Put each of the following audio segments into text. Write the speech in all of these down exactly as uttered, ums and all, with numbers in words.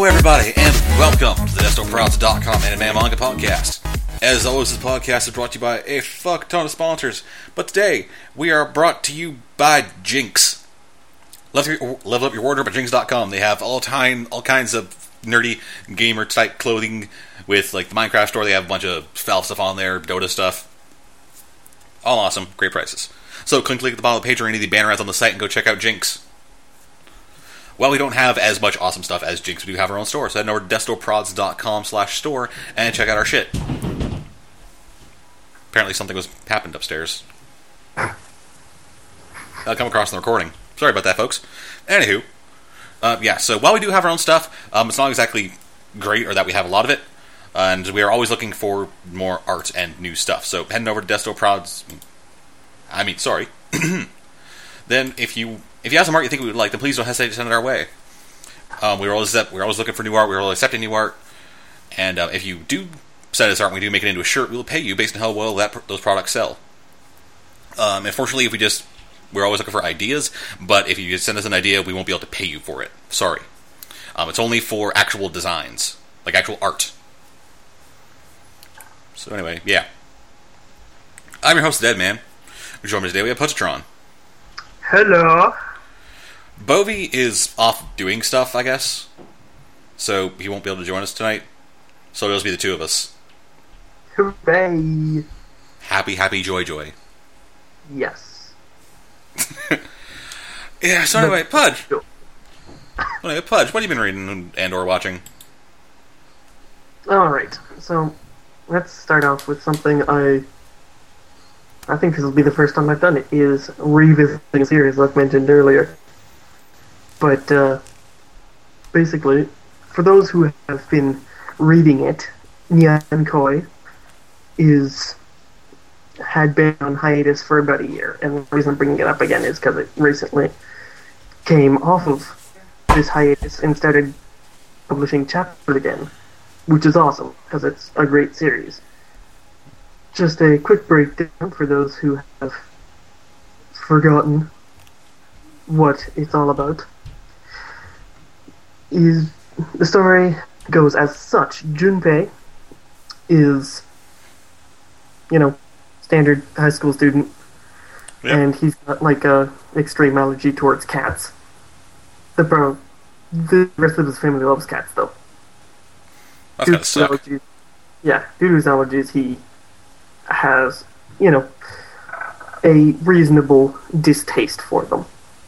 Hello, everybody, and welcome to the Desto Prods dot com Anime and Manga Podcast. As always, this podcast is brought to you by a fuck ton of sponsors, but today we are brought to you by Jinx. Level up your wardrobe at Jinx dot com. They have all time, all kinds of nerdy gamer type clothing with like the Minecraft store. They have a bunch of Valve stuff on there, Dota stuff. All awesome, great prices. So click the link at the bottom of the page or any of the banner ads on the site and go check out Jinx. Well, we don't have as much awesome stuff as Jinx. We do have our own store, so head over to Desto Prods dot com slash store and check out our shit. Apparently something was happened upstairs. That'll come across in the recording. Sorry about that, folks. Anywho, uh, yeah, so while we do have our own stuff, um, it's not exactly great or that we have a lot of it, and we are always looking for more art and new stuff. So heading over to Desto Prods... I mean, sorry. Then, if you if you have some art you think we would like, then please don't hesitate to send it our way. Um, we're always we're always looking for new art. We're always accepting new art. And uh, if you do send us art and we do make it into a shirt, we will pay you based on how well that those products sell. Um, unfortunately, if we just we're always looking for ideas, but if you just send us an idea, we won't be able to pay you for it. Sorry. Um, it's only for actual designs, like actual art. So anyway, yeah. I'm your host, Deadman. Joining me today, we have Putatron. Hello. Bovie is off doing stuff, I guess. So he won't be able to join us tonight. So it'll just be the two of us. Hooray. Happy, happy, joy, joy. Yes. Yeah, so anyway, Pudge. Anyway, Pudge, what have you been reading and or watching? Alright, so let's start off with something I... I think this will be the first time I've done it, is revisiting a series like mentioned earlier. But, uh, basically, for those who have been reading it, Nyan Koi is, had been on hiatus for about a year, and the reason I'm bringing it up again is because it recently came off of this hiatus and started publishing chapters again, which is awesome, because it's a great series. Just a quick breakdown for those who have forgotten what it's all about. Is the story goes as such. Junpei is, you know, standard high school student, yep. And he's got like a extreme allergy towards cats. The bro, the rest of his family loves cats though. That's gotta suck. Allergies, yeah, due to his allergies, he has, you know, a reasonable distaste for them.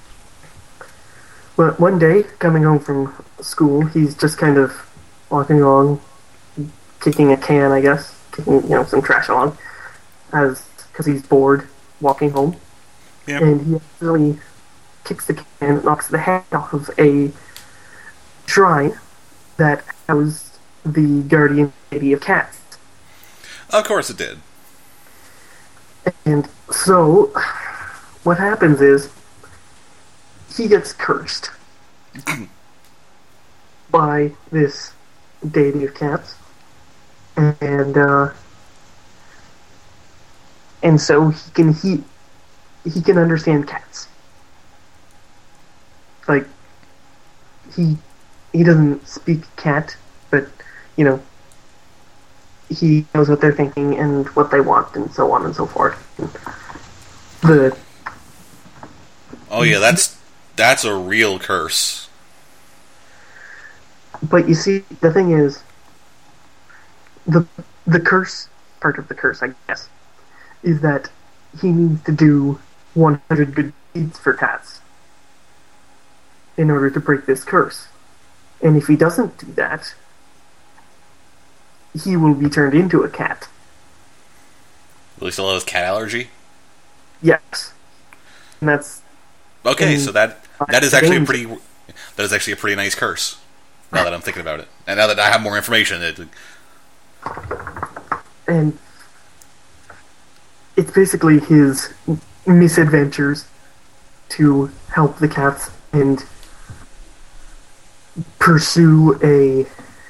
But one day, coming home from school, he's just kind of walking along, kicking a can, I guess, kicking, you know, some trash along, as because he's bored walking home. Yep. And he actually kicks the can, knocks the head off of a shrine that housed the guardian deity of cats. Of course it did. And so, what happens is, he gets cursed by this deity of cats, and uh, and so he can he he can understand cats. Like he he doesn't speak cat, but you know. He knows what they're thinking and what they want, and so on and so forth. The oh yeah, that's that's a real curse. But you see, the thing is, the the curse part of the curse, I guess, is that he needs to do one hundred good deeds for cats in order to break this curse. And if he doesn't do that, he will be turned into a cat. Will he still have his cat allergy? Yes. And that's... Okay, so that that is actually a pretty... That is actually a pretty nice curse. Now that I'm thinking about it. And now that I have more information... It, and... It's basically his misadventures to help the cats and pursue a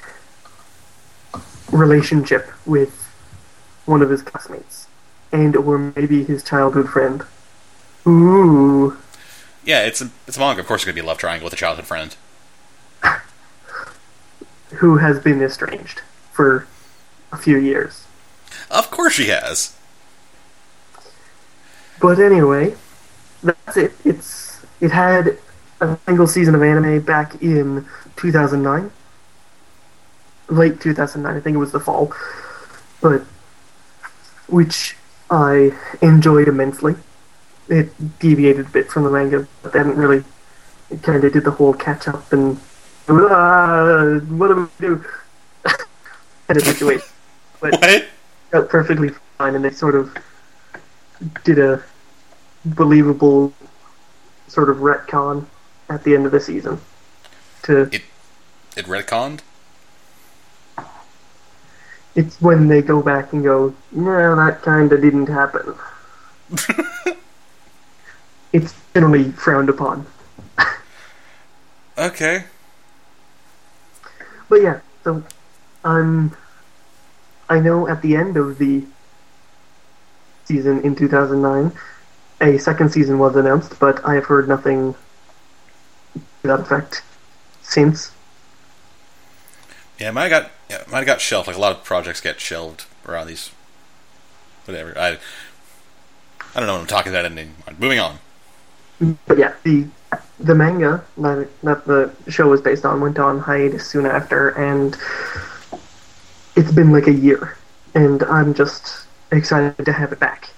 relationship with one of his classmates, and or maybe his childhood friend. Ooh. Yeah, it's a, it's a manga. Of course, it's going to be a love triangle with a childhood friend. who has been estranged for a few years. Of course she has. But anyway, that's it. It's it had a single season of anime back in two thousand nine. Late two thousand nine, I think it was the fall. But which I enjoyed immensely. It deviated a bit from the manga, but they hadn't really. It kind of did the whole catch up and ah, what do we do? kind of situation. But What? it felt perfectly fine, and they sort of did a believable sort of retcon at the end of the season. To It it retconned? it's when they go back and go, no, that kind of didn't happen. It's generally frowned upon. Okay. But yeah, so um, I know at the end of the season in two thousand nine, a second season was announced, but I have heard nothing to that effect since. Yeah, mine got yeah, mine got shelved. Like a lot of projects get shelved around these. Whatever. I I don't know what I'm talking about anymore. Moving on. But yeah, the the manga that, that the show was based on went on hiatus soon after, and it's been like a year, and I'm just excited to have it back.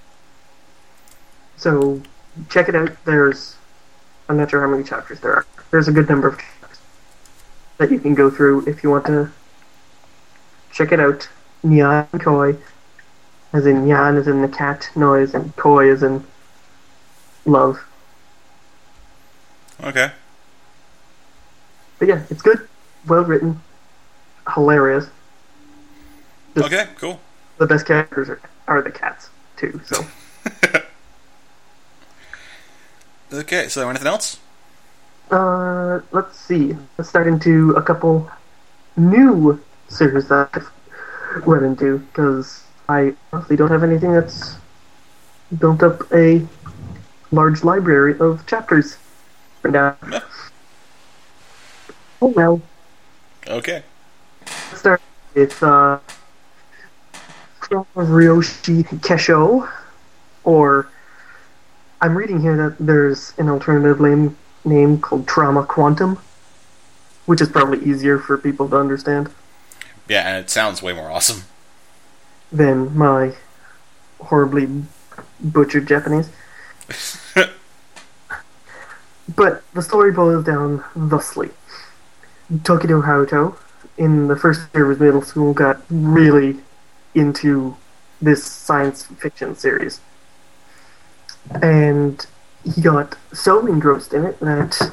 So check it out. There's I'm not sure how many chapters there are. There's a good number of chapters that you can go through if you want to check it out. Nyan Koi, as in Nyan as in the cat noise, and Koi as in love. Okay. But yeah, it's good, well written, hilarious. Just Okay, cool. the best characters are, are the cats too. So Okay, so anything else? uh, let's see. Let's start into a couple new series that I've run into because I honestly don't have anything that's built up a large library of chapters for now. No. Oh well. Okay. Let's start with uh, Ryoshi Kesho, or I'm reading here that there's an alternative name, name called Trauma Quantum, which is probably easier for people to understand Yeah, and it sounds way more awesome. than my horribly butchered Japanese. But the story boils down thusly. Tokido Haruto, in the first year of his middle school, got really into this science fiction series. And he got so engrossed in it that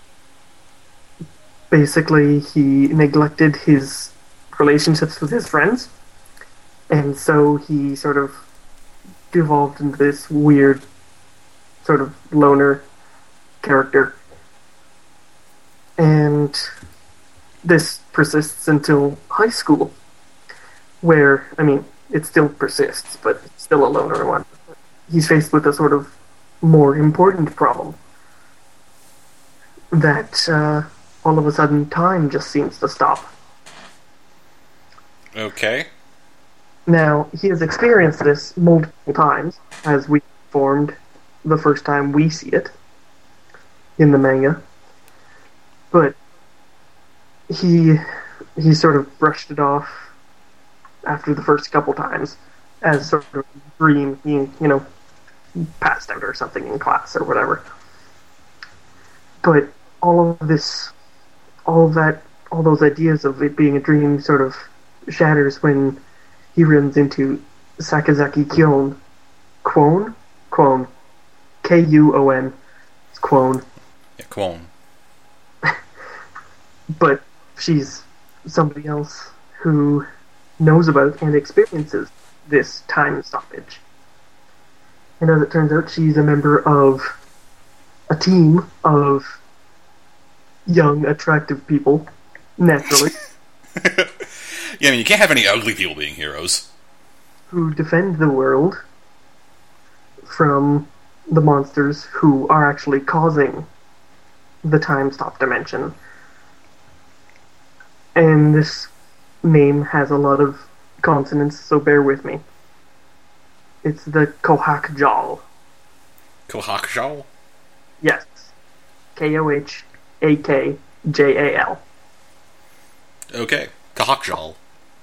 basically he neglected his relationships with his friends. And so he sort of devolved into this weird sort of loner character. And this persists until high school, where, I mean, it still persists, but it's still a loner one. He's faced with a sort of more important problem that uh, all of a sudden time just seems to stop. Okay. Now, he has experienced this multiple times, as we informed the first time we see it in the manga. But he he sort of brushed it off after the first couple times as sort of a dream. He, you know, passed out or something in class or whatever. But all of this, all of that, all those ideas of it being a dream sort of shatters when he runs into Sakazaki Kyon. Kwon? Kwon. K U O N. It's Kwon. Yeah, Kwon. But she's somebody else who knows about and experiences this time stoppage. And as it turns out, she's a member of a team of young, attractive people, naturally, Yeah, I mean, you can't have any ugly people being heroes. who defend the world from the monsters who are actually causing the time stop dimension. And this name has a lot of consonants, so bear with me. It's the Kohak-Jal. Kohak-Jal? Yes. K O H A K J A L. Okay. Kohak-Jal.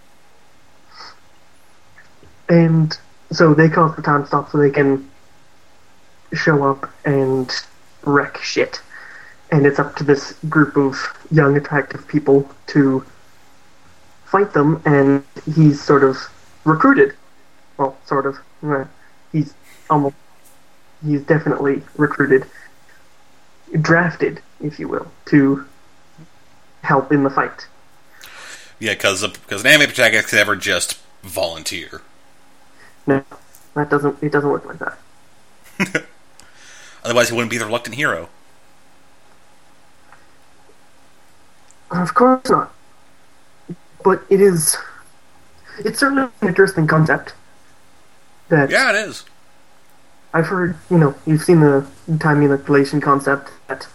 And so they cause the time stop so they can show up and wreck shit. And it's up to this group of young, attractive people to fight them, and he's sort of recruited. Well, sort of. He's almost... He's definitely recruited. Drafted, if you will, to help in the fight. Yeah, because because an anime protagonist can never just volunteer. No, that doesn't. It doesn't work like that. Otherwise, he wouldn't be the reluctant hero. Of course not. But it is. It's certainly an interesting concept. That yeah, it is. I've heard. You know, you've seen the time manipulation concept that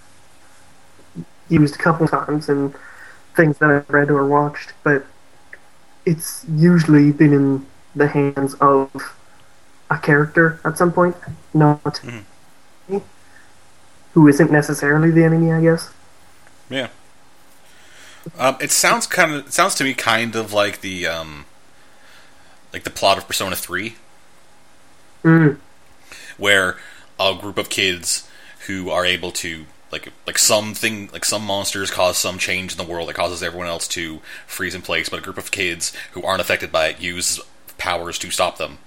used a couple times in things that I've read or watched, but it's usually been in the hands of a character at some point, not mm-hmm. who isn't necessarily the enemy, I guess. Yeah. Um, it sounds kind of. It sounds to me kind of like the um, like the plot of Persona three, mm. where a group of kids who are able to like like something like some monsters cause some change in the world that causes everyone else to freeze in place, but a group of kids who aren't affected by it use powers to stop them.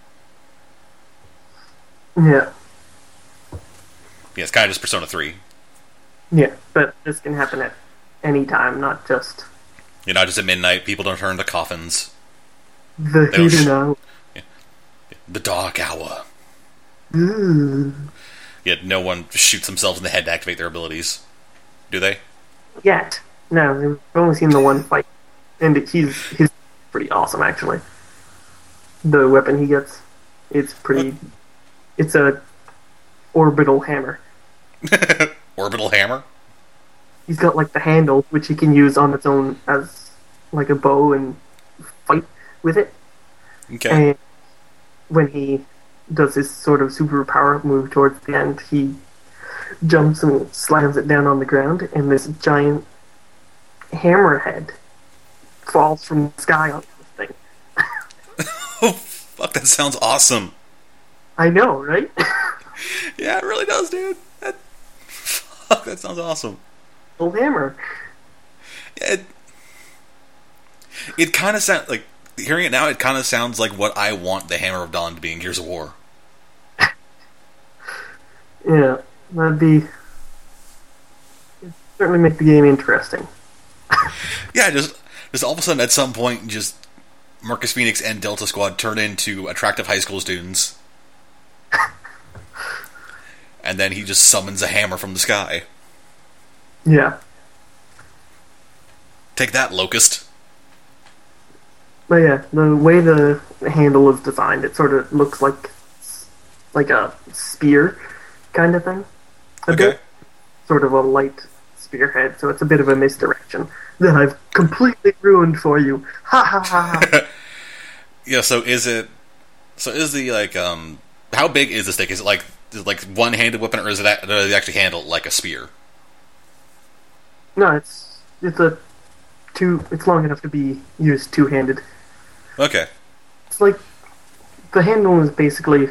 Yeah. Yeah, it's kind of just Persona three. Yeah, but this can happen at any time, not just... You know, not just at midnight. People don't turn to coffins. The hidden sh- hour. Yeah. The dark hour. Ooh. Yet no one shoots themselves in the head to activate their abilities. Do they? Yet. No, we've only seen the one fight. And he's, he's pretty awesome, actually. The weapon he gets, it's pretty... What? It's a orbital hammer. Orbital hammer? He's got, like, the handle, which he can use on its own as, like, a bow and fight with it. Okay. And when he does his sort of superpower move towards the end, he jumps and slams it down on the ground, and this giant hammerhead falls from the sky on this thing. Oh, fuck, that sounds awesome. I know, right? Yeah, it really does, dude. That, fuck, that sounds awesome. Old hammer. It, it kind of sounds like, hearing it now, it kind of sounds like what I want the Hammer of Dawn to be in Gears of War. Yeah, that'd be... It'd certainly make the game interesting. Yeah, just, just all of a sudden, at some point, just Marcus Phoenix and Delta Squad turn into attractive high school students. And then he just summons a hammer from the sky. Yeah. Take that, Locust. But yeah, the way the handle is designed, it sort of looks like like a spear kind of thing. A okay. bit. Sort of a light spearhead, so it's a bit of a misdirection that I've completely ruined for you. Ha ha ha ha. Yeah, so is it... So is the, like, um... How big is the stick? Is it, like, is it like one-handed weapon, or is it, do they actually handle it like a spear? No, it's... It's a... two. It's long enough to be used two-handed. Okay. It's like... The handle is basically...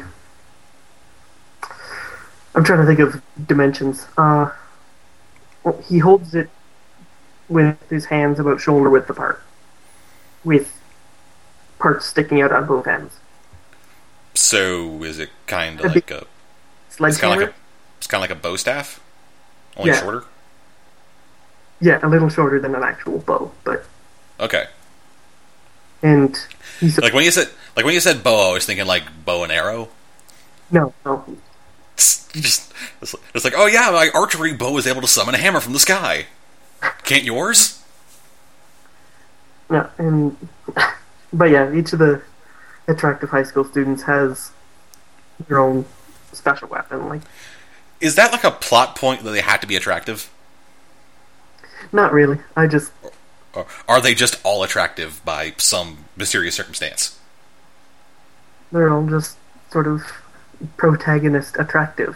I'm trying to think of dimensions. Uh... Well, he holds it with his hands about shoulder width apart, with parts sticking out on both ends. So is it kind of a like a sledgehammer? It's kind of like a, it's kind of like a bow staff, only yeah. shorter. Yeah, a little shorter than an actual bow, but okay. And he's a, like when you said like when you said bow, I was thinking like bow and arrow. No, no. Just it's like, oh yeah, my archery bow is able to summon a hammer from the sky. Can't yours? No, and but yeah, each of the attractive high school students has their own special weapon. Like, is that like a plot point that they have to be attractive? Not really. I just Or are they just all attractive by some mysterious circumstance? They're all just sort of protagonist attractive.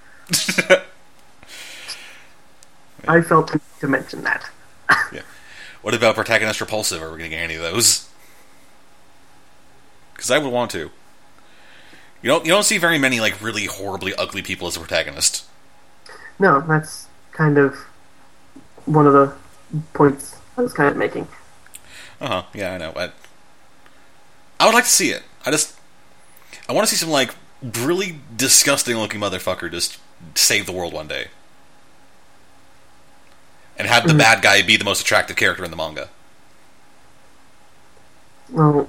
I felt to mention that. Yeah. What about protagonist repulsive? Are we going to get any of those? Because I would want to. You don't you don't see very many like really horribly ugly people as a protagonist. No, that's kind of one of the points I was kind of making. Uh huh. Yeah, I know. I, I would like to see it. I just I want to see some like really disgusting looking motherfucker just save the world one day, and have the mm-hmm. bad guy be the most attractive character in the manga. Well,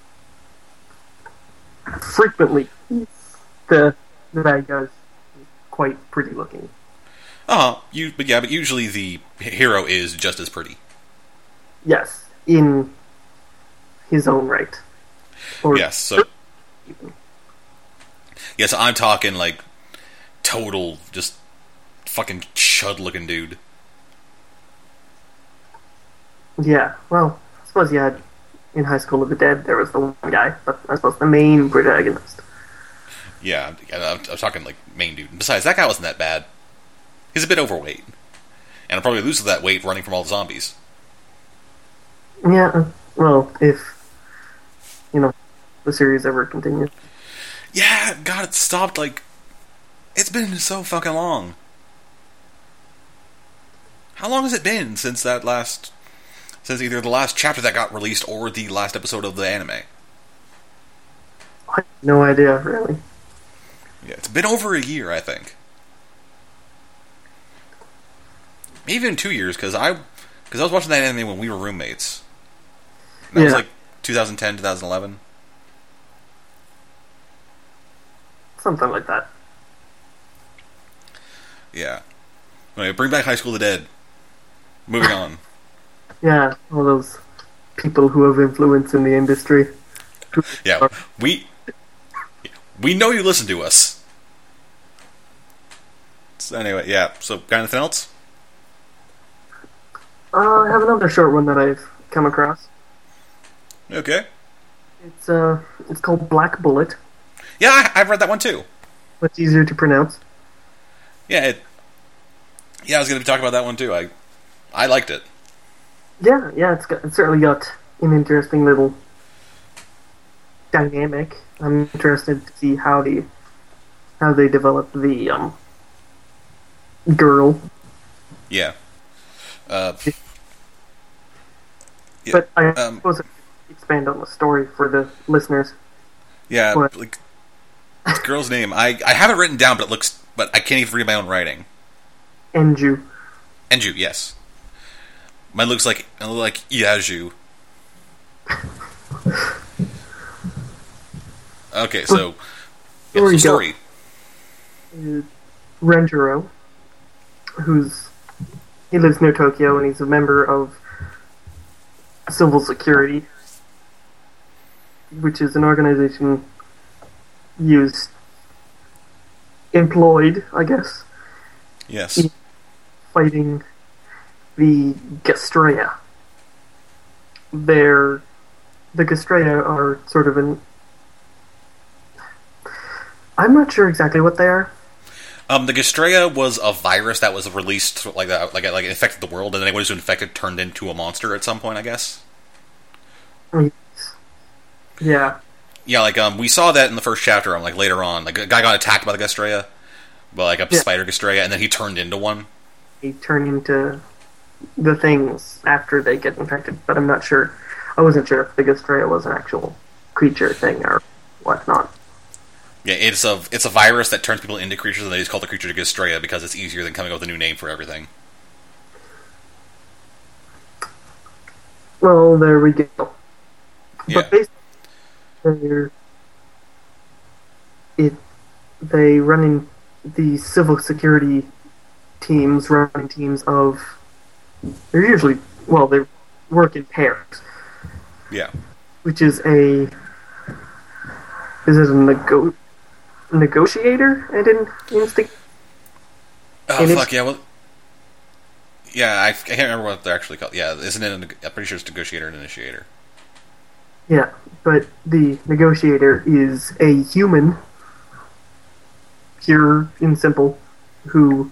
frequently the the bad guys quite pretty looking. Uh huh. You, but yeah, but usually the hero is just as pretty. Yes, in his own right. Or yes. So. Yes, I'm talking like total, just fucking chud-looking dude. Yeah. Well, I suppose you had in High School of the Dead there was the one guy, but I suppose the main protagonist. Yeah, I'm, I'm talking like main dude. Besides, that guy wasn't that bad. He's a bit overweight, and I'll probably lose that weight running from all the zombies. Yeah, well, if, you know, the series ever continues. Yeah, God, it stopped, like, it's been so fucking long. How long has it been since that last, since either the last chapter that got released or the last episode of the anime? I have no idea, really. Yeah, it's been over a year, I think. Maybe even two years, because I, because I was watching that anime when we were roommates. And that yeah. was like twenty ten, twenty eleven. Something like that. Yeah. Anyway, bring back High School of the Dead. Moving on. Yeah, all those people who have influence in the industry. Yeah, we we know you listen to us. So anyway, yeah. So, got anything else? Uh, I have another short one that I've come across. Okay. It's uh, it's called Black Bullet. Yeah, I, I've read that one too. What's easier to pronounce? Yeah, it, yeah, I was going to be talking about that one too. I, I liked it. Yeah, yeah, it's, got, it's certainly got an interesting little dynamic. I'm interested to see how the how they develop the um girl. Yeah. Uh, yeah but I um, suppose I could expand on the story for the listeners. Yeah, but, like this girl's name. I I have it written down, but it looks, but I can't even read my own writing. Enju. Enju, yes. Mine looks like it looks like Yaju. Okay, so yeah, so story. Renjiro, who's he lives near Tokyo and he's a member of Civil Security, which is an organization used employed, I guess. Yes. In fighting the Gestrea. They're the Gestrea are sort of an I'm not sure exactly what they are. Um, the Gestrea was a virus that was released like that, like like it infected the world, and then anyone who was infected turned into a monster at some point, I guess. Yeah. Yeah, like um, we saw that in the first chapter. Um, like later on, like a guy got attacked by the Gestrea, well, like a yeah. spider Gestrea, and then he turned into one. He turned into the things after they get infected, but I'm not sure. I wasn't sure if the Gestrea was an actual creature thing or whatnot. Yeah, it's a it's a virus that turns people into creatures, and they just call the creature Gestrea because it's easier than coming up with a new name for everything. Well, there we go. Yeah. But basically, it they run in the civil security teams, running teams of. They're usually well, they work in pairs. Yeah. Which is a is it a nego- negotiator and an instinct? Oh fuck yeah! Well, Yeah, I, I can't remember what they're actually called. Yeah, isn't it? A, I'm pretty sure it's negotiator and initiator. Yeah, but the negotiator is a human, pure and simple, who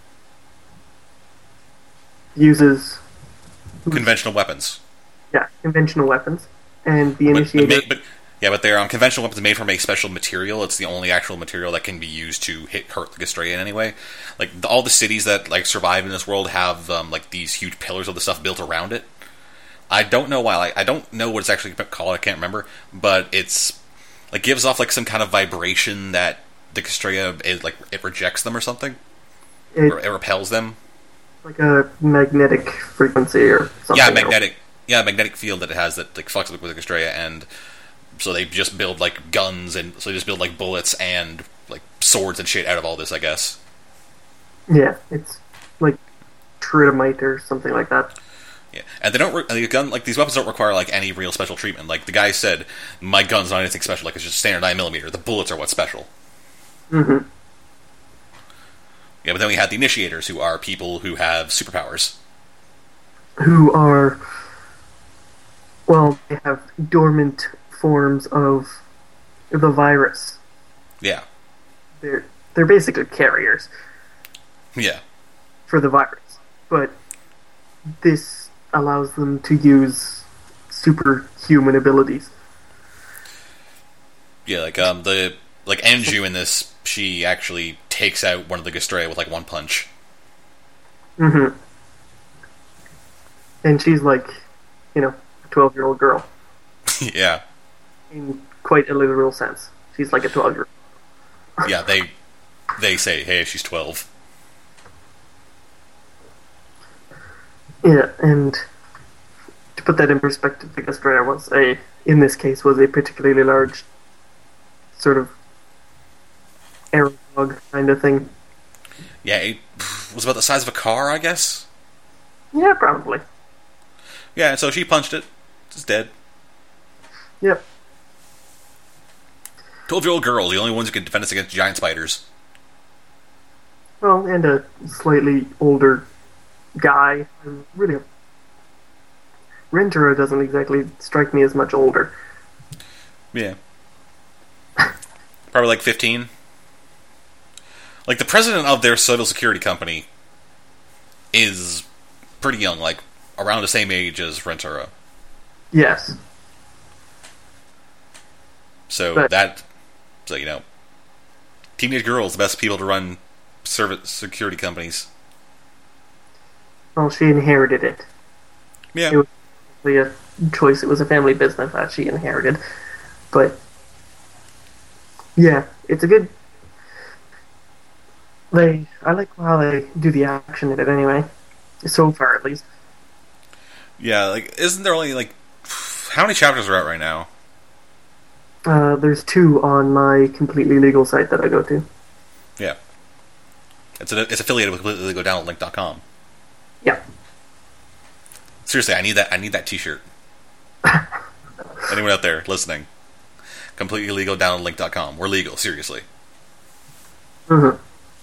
uses Conventional weapons. yeah conventional weapons, and the But, but, initiator. ma- but yeah, but they're um, conventional weapons made from a special material. It's the only actual material that can be used to hit hurt the Gastrea in any way. Like the, all the cities that like survive in this world have um, like these huge pillars of the stuff built around it. I don't know why. Like, I don't know what it's actually called. I can't remember, but it's like gives off like some kind of vibration that the Gastrea is like it rejects them or something, It's or it repels them. like a magnetic frequency or something. Yeah, magnetic. Yeah, magnetic field that it has that like fucks with the Gastrea, and so they just build like guns, and so they just build like bullets and like swords and shit out of all this, I guess. Yeah, it's like tridamite or something like that. Yeah, and they don't re- the gun like these weapons don't require like any real special treatment. Like the guy said, my gun's not anything special. Like it's just standard nine millimeter. The bullets are what's special. Mm-hmm. Yeah, but then we had the initiators, who are people who have superpowers. Who are well, they have dormant forms of the virus. Yeah, They're they're basically carriers yeah, for the virus, but this allows them to use superhuman abilities. yeah. Like um the like Anju in this, she actually takes out one of the Gastrea with like one punch. Mm-hmm. And she's like, you know, a twelve-year-old girl Yeah, in quite a literal sense. She's like a twelve-year-old. yeah. They they say, hey, she's twelve. Yeah, and to put that in perspective, the Gastrea was a, in this case, was a particularly large sort of arrow dog kind of thing. Yeah, it was about the size of a car, I guess. Yeah, probably. Yeah, and so she punched it. It's dead. Yep. Twelve-year-old girls, the only ones who can defend us against giant spiders. Well, and a slightly older guy. I'm really, Rentaro doesn't exactly strike me as much older. Yeah. Probably like fifteen. Like, the president of their civil security company is pretty young, like, around the same age as Rentaro. Yes. So, But- that... So, you know... Teenage girls, the best people to run service security companies. Well, she inherited it. Yeah. It was really a choice. It was a family business that she inherited. But, yeah, it's a good... They, I like how they do the action in it anyway. So far, at least. Yeah, like, isn't there only, like... How many chapters are out right now? Uh, there's two on my completely legal site that I go to. Yeah. It's a, it's affiliated with completely legal download link dot com. Yeah. Seriously, I need that I need that t-shirt. Anyone out there listening? completely legal download link dot com. We're legal, seriously. Mm-hmm.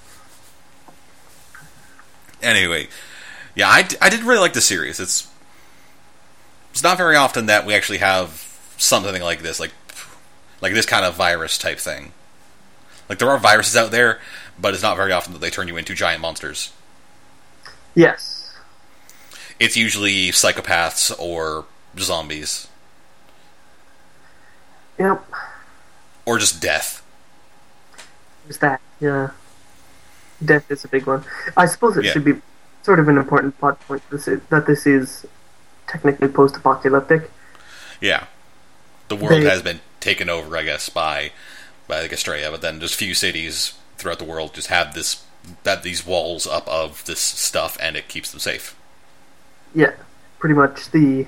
Anyway, yeah, I, I did really like the series. It's it's not very often that we actually have something like this, like like this kind of virus type thing. Like, there are viruses out there, but it's not very often that they turn you into giant monsters. Yes. It's usually psychopaths or zombies. Yep. Or just death. There's that. Yeah. Death is a big one. I suppose it Yeah. should be sort of an important plot point this is, that this is technically post-apocalyptic. Yeah. The world They- has been taken over, I guess, by by the Gastrea, but then just few cities throughout the world just have this that these walls up of this stuff, and it keeps them safe. Yeah. Pretty much the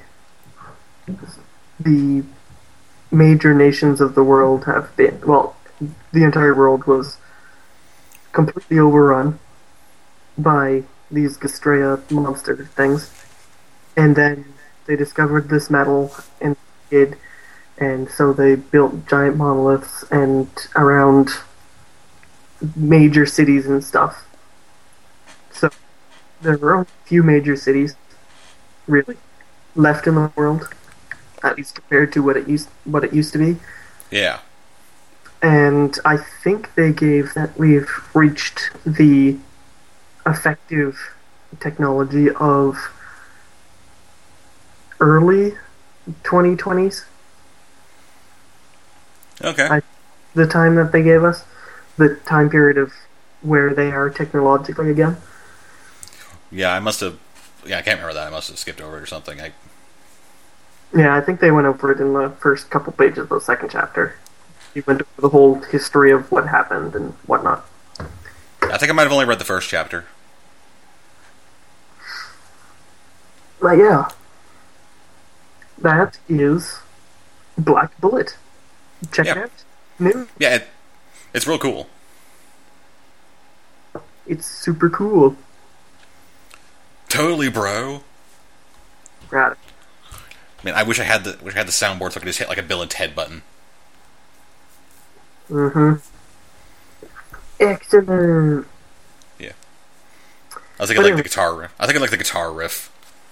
the major nations of the world have been, well, the entire world was completely overrun by these Gastrea monster things. And then they discovered this metal and did, and so they built giant monoliths and around major cities and stuff. So There are a few major cities, really, left in the world, at least compared to what it used what it used to be. Yeah. And I think they gave that we've reached the effective technology of early twenty twenties. Okay. I, the time that they gave us, the time period of where they are technologically again. Yeah, I must have. Yeah, I can't remember that. I must have skipped over it or something. I. Yeah, I think they went over it in the first couple pages of the second chapter. He went over the whole history of what happened and whatnot. I think I might have only read the first chapter. But yeah, that is Black Bullet. Check it Yeah. out. New. Yeah, it, it's real cool. It's super cool. Totally, bro. Right. I mean, I wish I had the wish I had the soundboard so I could just hit like a Bill and Ted button. Mm-hmm. Excellent. Yeah. I was thinking But like anyway. the guitar riff. I think I like the guitar riff.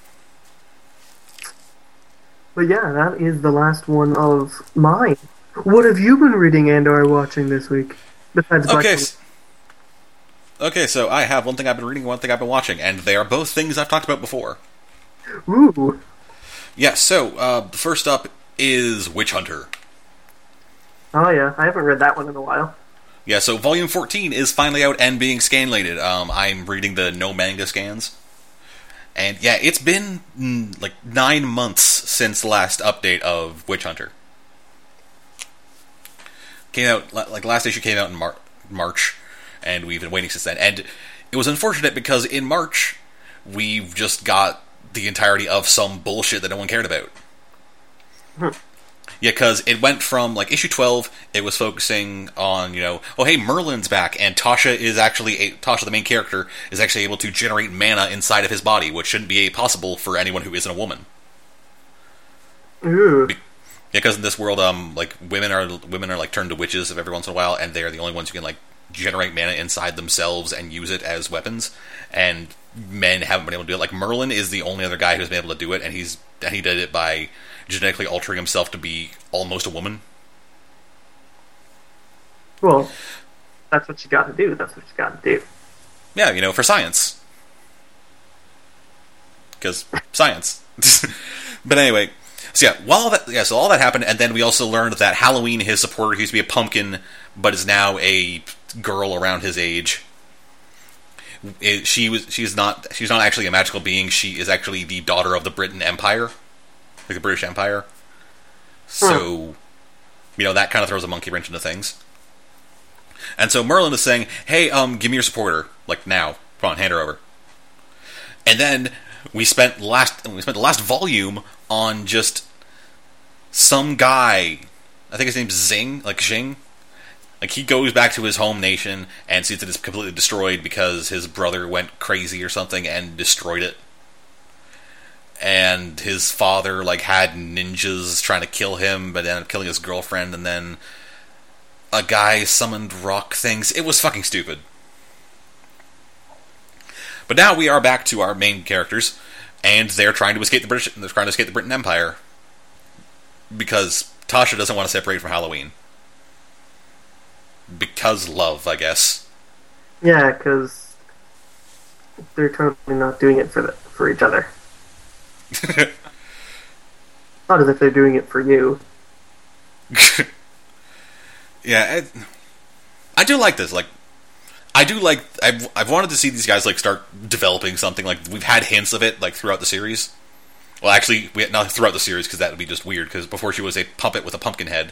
But yeah, that is the last one of mine. What have you been reading and or watching this week? Besides Black Okay. Bullet? s- Okay, so I have one thing I've been reading, one thing I've been watching, and they are both things I've talked about before. Ooh. Yeah, so, uh, first up is Witch Hunter. Oh yeah, I haven't read that one in a while. Yeah, so Volume fourteen is finally out and being scanlated. Um, I'm reading the no manga scans. And yeah, it's been mm, like nine months since the last update of Witch Hunter. Came out, like last issue came out in Mar- March, and we've been waiting since then. And it was unfortunate because in March, we've just got the entirety of some bullshit that no one cared about. Hmm. Yeah, because it went from, like, issue twelve, it was focusing on, you know, oh, hey, Merlin's back, and Tasha is actually, a, Tasha, the main character, is actually able to generate mana inside of his body, which shouldn't be possible for anyone who isn't a woman. Ooh. Be- Yeah, because in this world, um, like, women are, women are, like, turned to witches every once in a while, and they are the only ones who can, like, generate mana inside themselves and use it as weapons, and men haven't been able to do it. Like, Merlin is the only other guy who's been able to do it, and he's, and he did it by genetically altering himself to be almost a woman. Well, that's what you gotta do. That's what you gotta do. Yeah, you know, for science. Because science. But anyway, so yeah, while that, yeah, so all that happened, and then we also learned that Halloween, his supporter, he used to be a pumpkin, but is now a girl around his age. It, she was, she's not, she's not actually a magical being. She is actually the daughter of the Britain Empire, like the British Empire. So, you know, that kind of throws a monkey wrench into things. And so Merlin is saying, hey, um, give me your supporter. Like, now. Come on, hand her over. And then we spent last we spent the last volume on just some guy. I think his name's Zing, like Xing. Like, he goes back to his home nation and sees that it's completely destroyed because his brother went crazy or something and destroyed it. And his father, like, had ninjas trying to kill him, but ended up killing his girlfriend, and then a guy summoned rock things. It was fucking stupid. But now we are back to our main characters, and they're trying to escape the British. They're trying to escape the Britain Empire because Tasha doesn't want to separate from Halloween. Because love, I guess. Yeah, because they're totally not doing it for the, for each other. Not as if they're doing it for you. Yeah, it, I do like this. Like, I do like. I've I've wanted to see these guys like start developing something. Like, we've had hints of it like throughout the series. Well, actually, we not throughout the series because that would be just weird. Because before she was a puppet with a pumpkin head,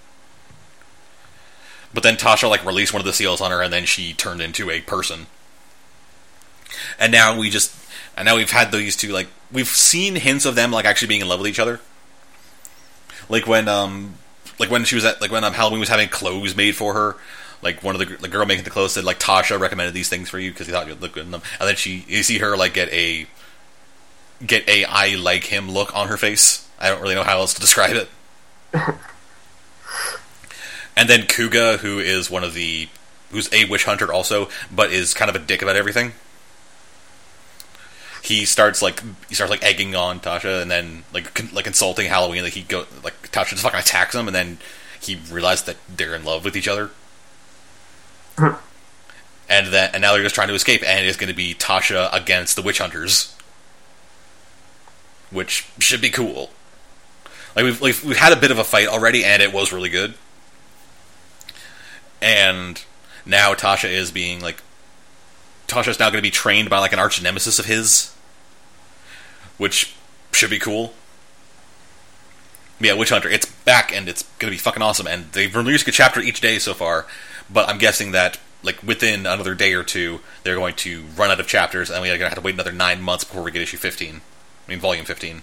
but then Tasha like released one of the seals on her, and then she turned into a person. And now we just, and now we've had these two like we've seen hints of them like actually being in love with each other. Like when um. Like when she was at, like when um, Halloween was having clothes made for her, like one of the the girl making the clothes said like Tasha recommended these things for you because he thought you'd look good in them, and then she you see her like get a get a I like him look on her face. I don't really know how else to describe it. And then Kuga, who is one of the who's a witch hunter also, but is kind of a dick about everything. he starts like he starts like egging on Tasha, and then like con- like insulting Halloween. Like he go like Tasha just fucking attacks him, and then he realized that they're in love with each other. And then and now they're just trying to escape, and it's going to be Tasha against the witch hunters, which should be cool. Like we've like, we've had a bit of a fight already, and it was really good. And now Tasha is being like Tasha's now going to be trained by like an arch nemesis of his, which should be cool. Yeah, Witch Hunter, it's back, and it's going to be fucking awesome. And they've released a chapter each day so far, but I'm guessing that like within another day or two, they're going to run out of chapters, and we're going to have to wait another nine months before we get issue fifteen. I mean, volume fifteen.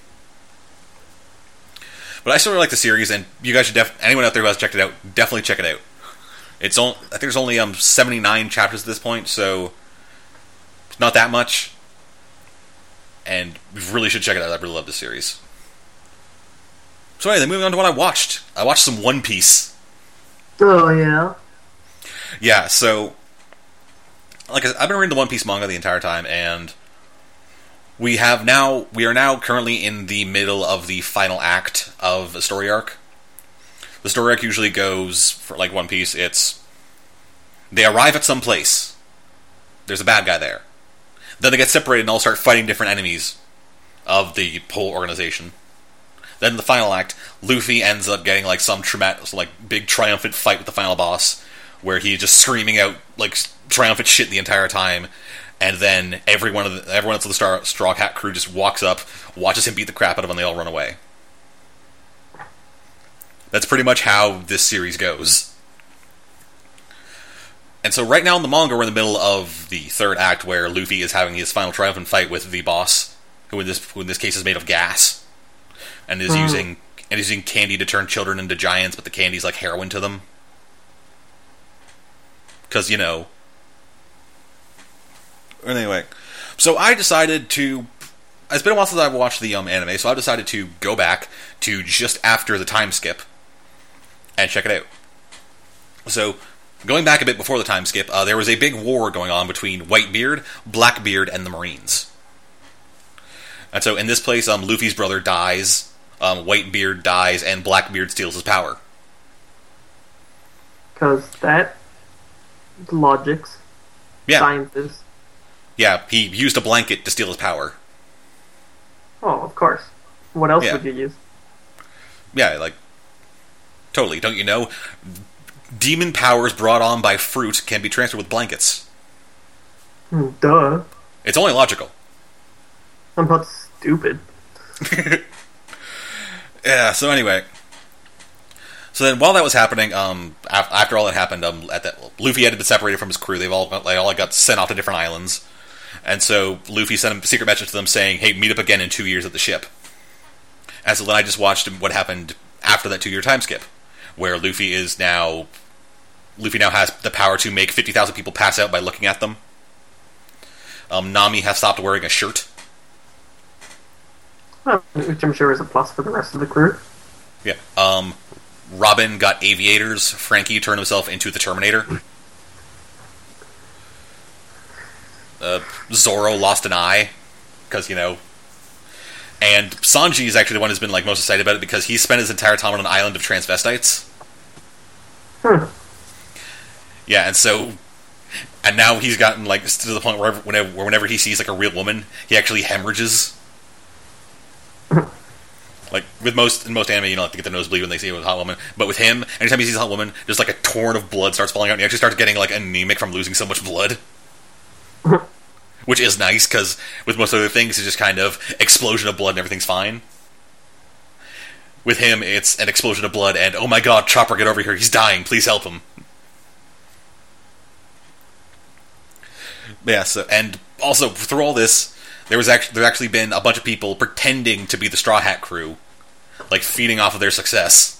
But I still really like the series, and you guys should def- anyone out there who hasn't checked it out, definitely check it out. It's only, I think there's only um seventy-nine chapters at this point, so it's not that much. And we really should check it out. I really love this series. So anyway, moving on to what I watched. I watched some One Piece. Oh, yeah? Yeah, so like I said, I've been reading the One Piece manga the entire time, and we have now we are now currently in the middle of the final act of a story arc. The story arc usually goes for like One Piece, it's they arrive at some place. There's a bad guy there. Then they get separated and all start fighting different enemies of the whole organization. Then in the final act, Luffy ends up getting like some traumatic, like big triumphant fight with the final boss, where he's just screaming out like triumphant shit the entire time, and then every one of the, everyone else of the Star, Straw Hat crew just walks up, watches him beat the crap out of him, and they all run away. That's pretty much how this series goes. And so right now in the manga, we're in the middle of the third act, where Luffy is having his final triumphant fight with the boss, who in this who in this case is made of gas, and is mm. using and is using candy to turn children into giants, but the candy's like heroin to them. Because, you know... Anyway, so I decided to... It's been a while since I've watched the um, anime, so I decided to go back to just after the time skip and check it out. So, going back a bit before the time skip, uh, there was a big war going on between Whitebeard, Blackbeard, and the Marines. And so in this place, um, Luffy's brother dies, um, Whitebeard dies, and Blackbeard steals his power. Because that... logics. Yeah. Sciences. Yeah, he used a blanket to steal his power. Oh, of course. What else yeah. would you use? Yeah, like... Totally. Don't you know? Demon powers brought on by fruit can be transferred with blankets. Duh. It's only logical. I'm not stupid. Yeah, so anyway. So then, while that was happening, um, af- after all that happened, um, at that Luffy had been separated from his crew. They've all got, they all got sent off to different islands, and so Luffy sent a secret message to them saying, "Hey, meet up again in two years at the ship." And so then I just watched what happened after that two-year time skip, where Luffy is now Luffy now has the power to make fifty thousand people pass out by looking at them. Um, Nami has stopped wearing a shirt. Well, which I'm sure is a plus for the rest of the crew. Yeah. Um, Robin got aviators. Frankie turned himself into the Terminator. Uh, Zoro lost an eye, because, you know... And Sanji is actually the one who's been like most excited about it, because he spent his entire time on an island of transvestites. Hmm. Yeah, and so... And now he's gotten, like, to the point where whenever, where whenever he sees, like, a real woman, he actually hemorrhages. Like, with most, in most anime, you know, like, they get the nosebleed when they see a hot woman. But with him, anytime he sees a hot woman, just, like, a torrent of blood starts falling out, and he actually starts getting, like, anemic from losing so much blood. Which is nice, because with most other things, it's just kind of explosion of blood and everything's fine. With him, it's an explosion of blood and, oh my god, Chopper, get over here, he's dying, please help him. Yeah, so, and also, through all this, there was actually, there's actually been a bunch of people pretending to be the Straw Hat crew, like, feeding off of their success.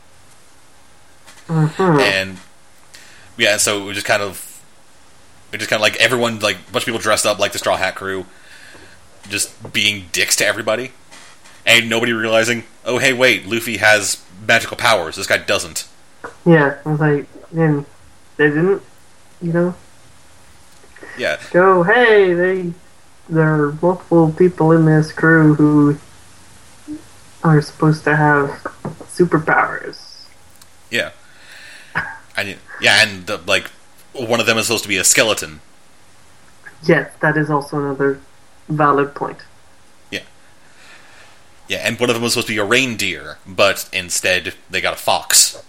Mm-hmm. And, yeah, so we just kind of, we just kind of, like, everyone, like, a bunch of people dressed up like the Straw Hat crew, just being dicks to everybody, and nobody realizing, oh, hey, wait, Luffy has magical powers, this guy doesn't. Yeah, I was like, and they didn't, you know? Yeah. Go, hey, they there are multiple people in this crew who are supposed to have superpowers. Yeah. And, yeah, and, the, like, one of them is supposed to be a skeleton. Yes, that is also another valid point. Yeah. Yeah, and one of them was supposed to be a reindeer, but instead they got a fox.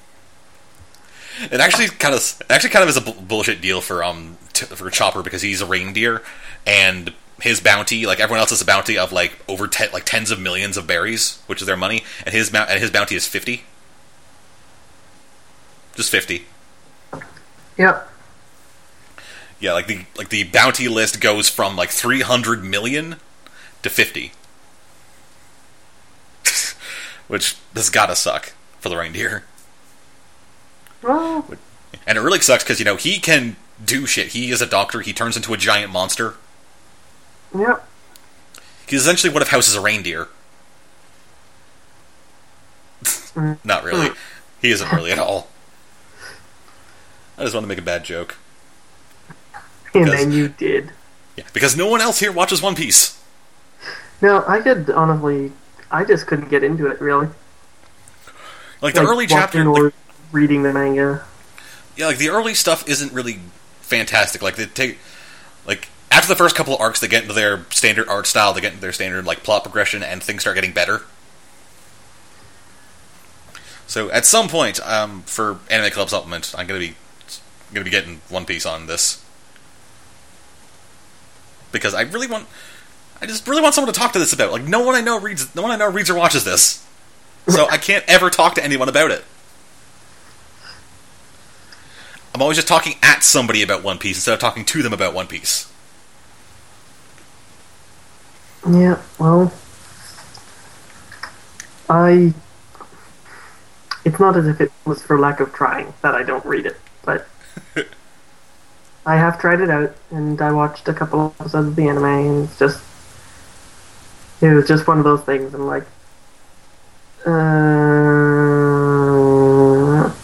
It actually kind of, it actually kind of is a bu- bullshit deal for um t- for Chopper because he's a reindeer, and his bounty, like everyone else, has a bounty of like over ten, like tens of millions of berries, which is their money, and his mount and his bounty is fifty, just fifty. Yep. Yeah, like the like the bounty list goes from like three hundred million to fifty, which has gotta suck for the reindeer. Well, and it really sucks because, you know, he can do shit. He is a doctor. He turns into a giant monster. Yep. He's essentially what if House is a reindeer. Not really. He isn't really at all. I just want to make a bad joke. And then you did. Yeah, because no one else here watches One Piece. No, I could honestly, I just couldn't get into it really. Like the like, early chapter, or like, reading the manga. Yeah, like the early stuff isn't really fantastic. Like they take, like after the first couple of arcs, they get into their standard art style, they get into their standard like plot progression, and things start getting better. So at some point, um, for Anime Club Supplement, I'm gonna be gonna be getting One Piece on this because I really want, I just really want someone to talk to this about. Like no one I know reads, no one I know reads or watches this, so I can't ever talk to anyone about it. I'm always just talking at somebody about One Piece instead of talking to them about One Piece. Yeah, well, I... It's not as if it was for lack of trying that I don't read it, but I have tried it out, and I watched a couple of episodes of the anime, and it's just... It was just one of those things, I'm like... Uh...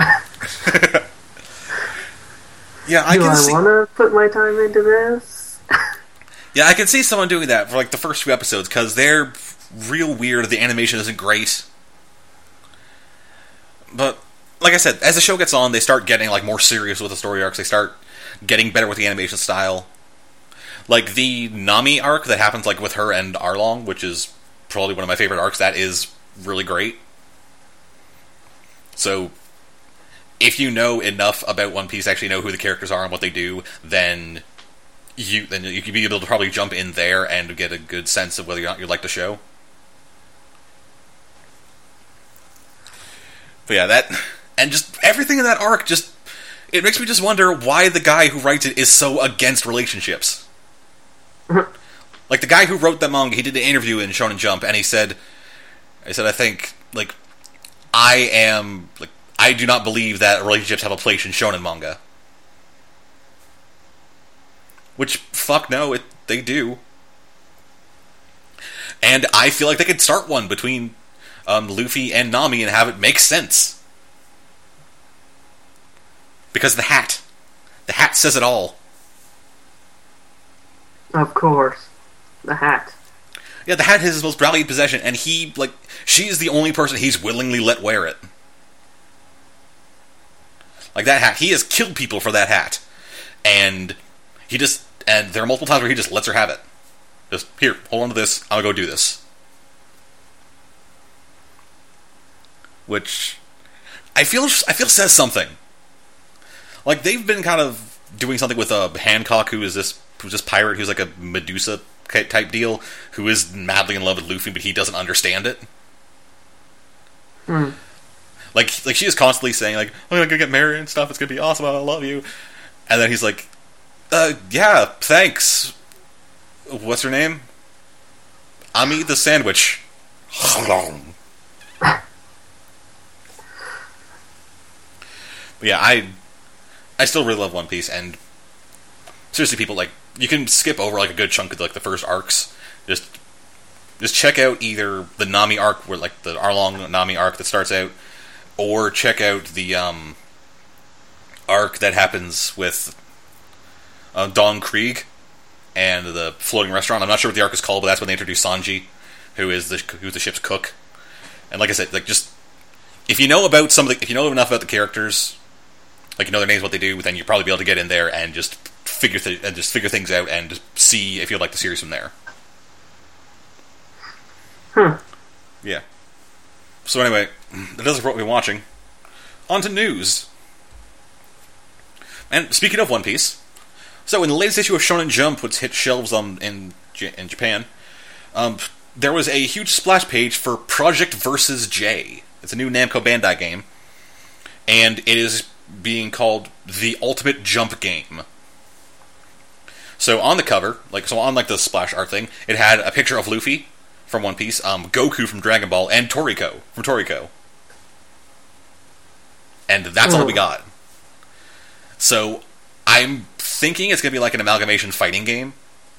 Yeah, I Do can I see. want to put my time into this? Yeah, I can see someone doing that for like the first few episodes because they're real weird. The animation isn't great, but like I said, as the show gets on, they start getting like more serious with the story arcs. They start getting better with the animation style. Like the Nami arc that happens like with her and Arlong, which is probably one of my favorite arcs. That is really great. So, if you know enough about One Piece, actually know who the characters are and what they do, then you then you could be able to probably jump in there and get a good sense of whether or not you like the show. But yeah, that and just everything in that arc just it makes me just wonder why the guy who writes it is so against relationships. Like the guy who wrote that manga, he did an interview in Shonen Jump, and he said, "I said I think like I am like." I do not believe that relationships have a place in shonen manga. Which, fuck no, it, they do. And I feel like they could start one between um, Luffy and Nami and have it make sense. Because the hat. The hat says it all. Of course. The hat. Yeah, the hat is his most valued possession, and he, like, she is the only person he's willingly let wear it. Like that hat, he has killed people for that hat, and he just and there are multiple times where he just lets her have it. Just here, hold on to this. I'll go do this. Which I feel I feel says something. Like they've been kind of doing something with uh, Hancock, who is this who's this pirate who's like a Medusa type deal, who is madly in love with Luffy, but he doesn't understand it. Hmm. Like, like she is constantly saying, like, "Oh, I'm gonna get married and stuff. It's gonna be awesome. I love you." And then he's like, "Uh, yeah, thanks. What's her name? Ami the sandwich." But yeah, I, I still really love One Piece, and seriously, people like you can skip over like a good chunk of like the first arcs. Just, just check out either the Nami arc, where like the Arlong Nami arc that starts out. Or check out the um, arc that happens with uh, Don Krieg, and the floating restaurant. I'm not sure what the arc is called, but that's when they introduce Sanji, who is the who's the ship's cook. And like I said, like just if you know about some of the, if you know enough about the characters, like you know their names, what they do, then you'll probably be able to get in there and just figure th- and just figure things out and just see if you like the series from there. Hmm. Yeah. So anyway, that does it for what we're watching. On to news. And speaking of One Piece, so in the latest issue of Shonen Jump, which hit shelves um, in J- in Japan, um, there was a huge splash page for Project Versus J. It's a new Namco Bandai game, and it is being called the Ultimate Jump Game. So on the cover, like so on like the splash art thing, it had a picture of Luffy from One Piece, um, Goku from Dragon Ball, and Toriko from Toriko. And that's all we got. So I'm thinking it's going to be like an amalgamation fighting game.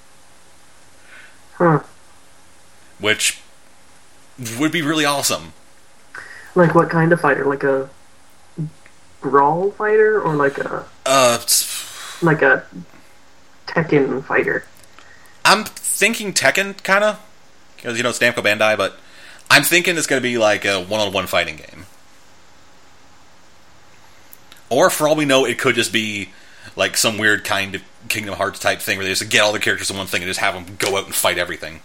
Huh. Which would be really awesome. Like what kind of fighter? Like a brawl fighter, or like a Uh, like a Tekken fighter? I'm thinking Tekken, kind of. Because, you know, it's Namco Bandai, but I'm thinking it's going to be like a one-on-one fighting game. Or, for all we know, it could just be like some weird kind of Kingdom Hearts type thing where they just get all the characters in one thing and just have them go out and fight everything.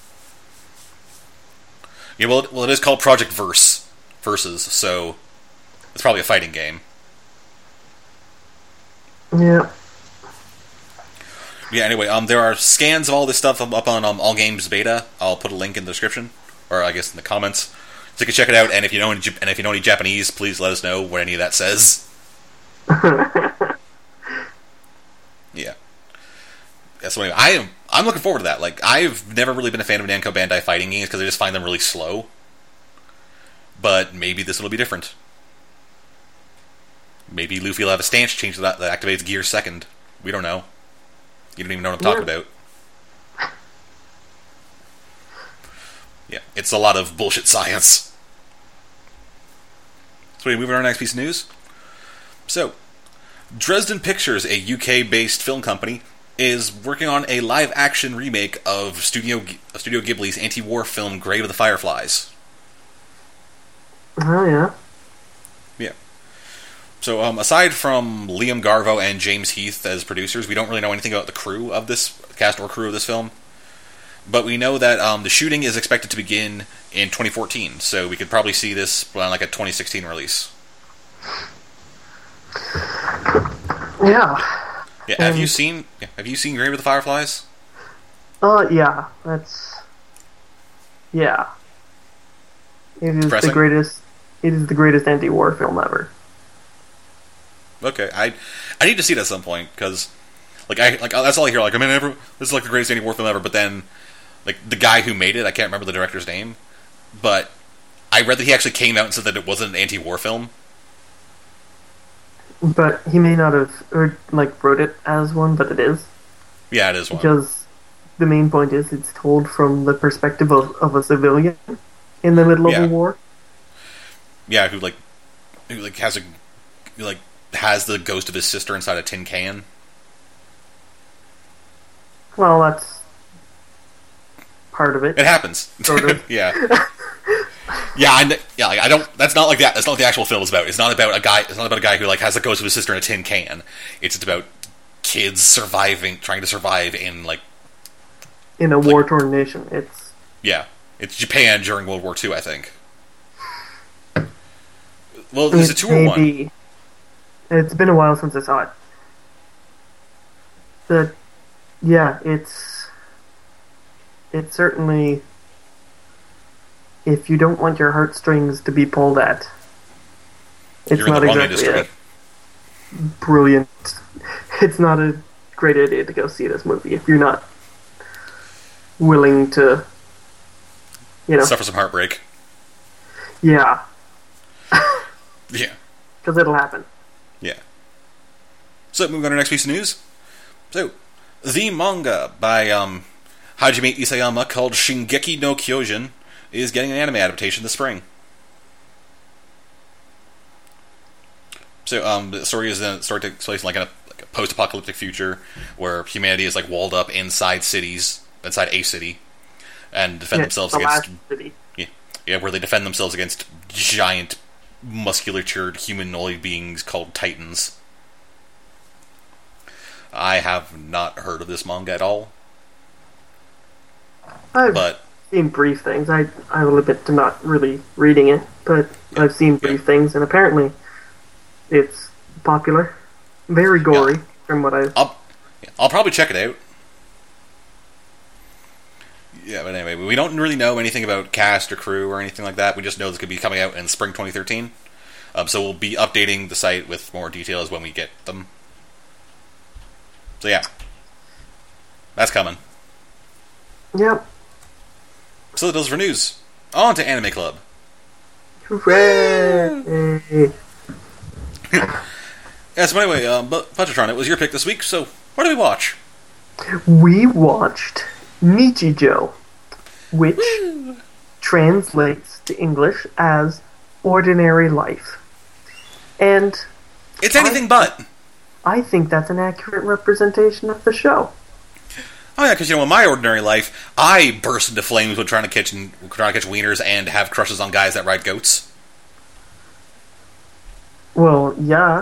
Yeah, well, well, it is called Project Verse, Versus, so it's probably a fighting game. Yeah. Yeah, anyway, um, there are scans of all this stuff up on um, All Games Beta. I'll put a link in the description, or I guess in the comments, so you can check it out. And if you know any, and if you know any Japanese, please let us know what any of that says. Yeah. Yeah. So anyway, I am I'm looking forward to that. Like, I've never really been a fan of Namco Bandai fighting games because I just find them really slow. But maybe this will be different. Maybe Luffy will have a stance change that that activates Gear Second. We don't know. You don't even know what I'm talking Yeah. about. Yeah, it's a lot of bullshit science. So we move on to our next piece of news. So, Dresden Pictures, a U K-based film company, is working on a live-action remake of Studio of Studio Ghibli's anti-war film Grave of the Fireflies. Oh yeah. Yeah. So, um, aside from Liam Garvo and James Heath as producers, we don't really know anything about the crew of this cast or crew of this film. But we know that um, the shooting is expected to begin in twenty fourteen, so we could probably see this on like a twenty sixteen release. Yeah. Yeah, have Um, you seen yeah, Have you seen Grave of the Fireflies? Uh, yeah. That's. Yeah. It is Depressing? the greatest. It is the greatest anti-war film ever. Okay, I I need to see it at some point because like I like that's all I hear. Like I mean, ever, this is like the greatest anti-war film ever. But then, like the guy who made it, I can't remember the director's name, but I read that he actually came out and said that it wasn't an anti-war film. But he may not have, or like wrote it as one, but it is. Yeah, it is one. Because the main point is it's told from the perspective of, of a civilian in the middle Yeah. of a war. Yeah, who like who like has a who, like has the ghost of his sister inside a tin can. Well, that's part of it. It happens. Sort of. Yeah. Yeah, I, kn- yeah. Like, I don't. That's not like that. That's not what the actual film is about. It's not about a guy. It's not about a guy who like has the ghost of his sister in a tin can. It's just about kids surviving, trying to survive in like In a war-torn nation, it's yeah. It's Japan during World War Two, I think. Well, there's a it two or may one. be- It's been a while since I saw it. But yeah, it's it's certainly, if you don't want your heartstrings to be pulled at, it's You're in not the wrong exactly industry. a brilliant. It's not a great idea to go see this movie if you're not willing to, you know, Suffer some heartbreak. yeah, Yeah. because it'll happen. Yeah. So, moving on to our next piece of news. So, the manga by um, Hajime Isayama called Shingeki no Kyojin is getting an anime adaptation this spring. So, um, the story is uh, story takes place in like a like a post-apocalyptic future where humanity is like walled up inside cities, inside a city, and defend Yeah, themselves the against. last city. Yeah, yeah, where they defend themselves against giant, musculatured humanoid beings called Titans. I have not heard of this manga at all, I've but seen brief things. I I will admit to not really reading it, but I've seen brief Yeah. things, and apparently it's popular, very gory, Yeah. from what I've. I'll yeah, I'll probably check it out. Yeah, but anyway, we don't really know anything about cast or crew or anything like that. We just know this could be coming out in spring twenty thirteen. Um, so we'll be updating the site with more details when we get them. So yeah, that's coming. Yep. So that does for news. On to Anime Club. Hooray! Yeah, so anyway, um, but Putratron, it was your pick this week, so what did we watch? We watched Nichijou, which translates to English as ordinary life. And It's anything but. I think that's an accurate representation of the show. Oh yeah, because you know, in my ordinary life, I burst into flames when trying to catch and, trying to catch wieners and have crushes on guys that ride goats. Well, yeah.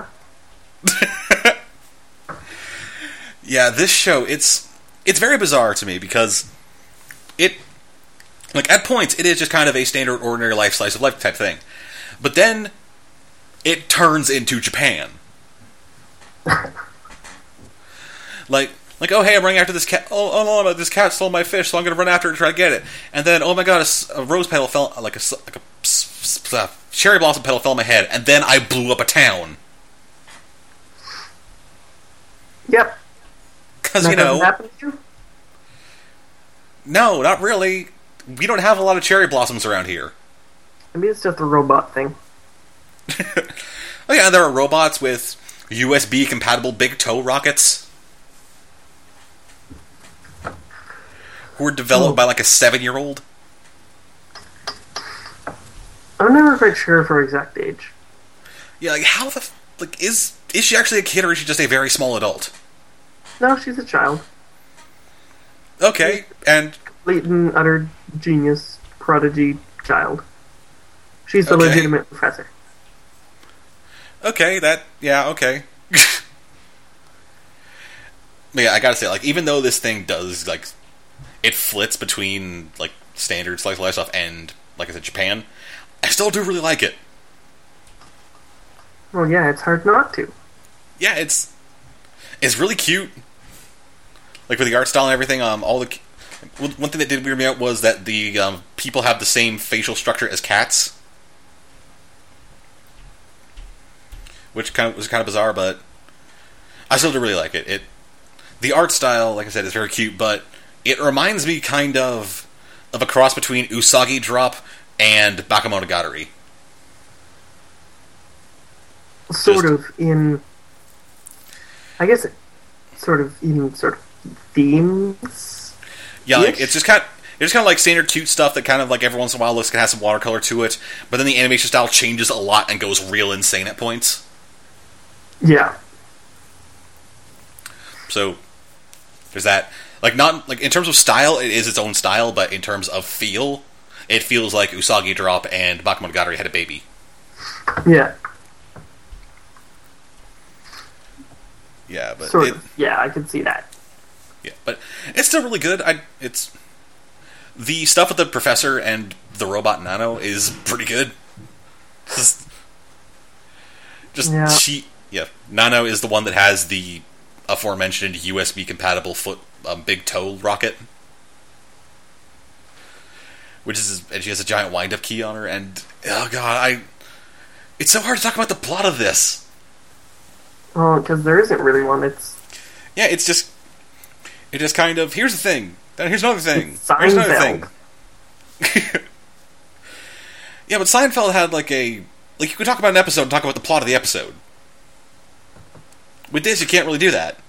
Yeah, this show, it's it's very bizarre to me because it, like, at points, it is just kind of a standard ordinary life slice of life type thing. But then it turns into Japan. like, like, oh hey, I'm running after this cat. Oh, oh no, this cat stole my fish, so I'm going to run after it and try to get it. And then, oh my god, a, s- a rose petal fell, like a, s- like a s- s- uh, cherry blossom petal fell on my head, and then I blew up a town. Yep. Because, That you doesn't know, happen to you? no, not really. We don't have a lot of cherry blossoms around here. Maybe it's just a robot thing. Oh yeah, there are robots with U S B compatible big toe rockets who were developed Oh. by like a seven year old. I'm never quite sure of her exact age. Yeah, like how the f- like is is she actually a kid or is she just a very small adult? No, she's a child. Okay, and Complete and utter genius, prodigy child. She's the Okay. legitimate professor. okay, that yeah, okay. Yeah, I gotta say, like, even though this thing does like it flits between like standard slice of life stuff and, like I said, Japan, I still do really like it. Well, yeah, it's hard not to. Yeah, it's it's really cute. Like with the art style and everything, um, all the one thing that did weird me out was that the um, people have the same facial structure as cats, which kind of was kind of bizarre, but I still do really like it. It the art style, like I said, is very cute, but it reminds me kind of of a cross between Usagi Drop and Bakemonogatari. Sort Just- of in. I guess, it, sort of in sort of themes. Yeah, like, Yes. it's just kind of, it's kind of like standard cute stuff that kind of like every once in a while looks like it has some watercolor to it, but then the animation style changes a lot and goes real insane at points. Yeah. So there's that. Like not like in terms of style, it is its own style, but in terms of feel, it feels like Usagi Drop and Bakemonogatari had a baby. Yeah. Yeah, but Sort it, of. Yeah, I can see that. yeah, but it's still really good. I it's the stuff with the professor and the robot Nano is pretty good. Just, just Yeah. she yeah, Nano is the one that has the aforementioned U S B compatible foot um, big toe rocket, which is and she has a giant wind up key on her. And oh god, I it's so hard to talk about the plot of this. Oh, because there isn't really one. It's Yeah, it's just it just kind of here's the thing. Then here's another thing. It's Here's another thing. Seinfeld. Yeah, but Seinfeld had like a like you could talk about an episode and talk about the plot of the episode. With this, you can't really do that.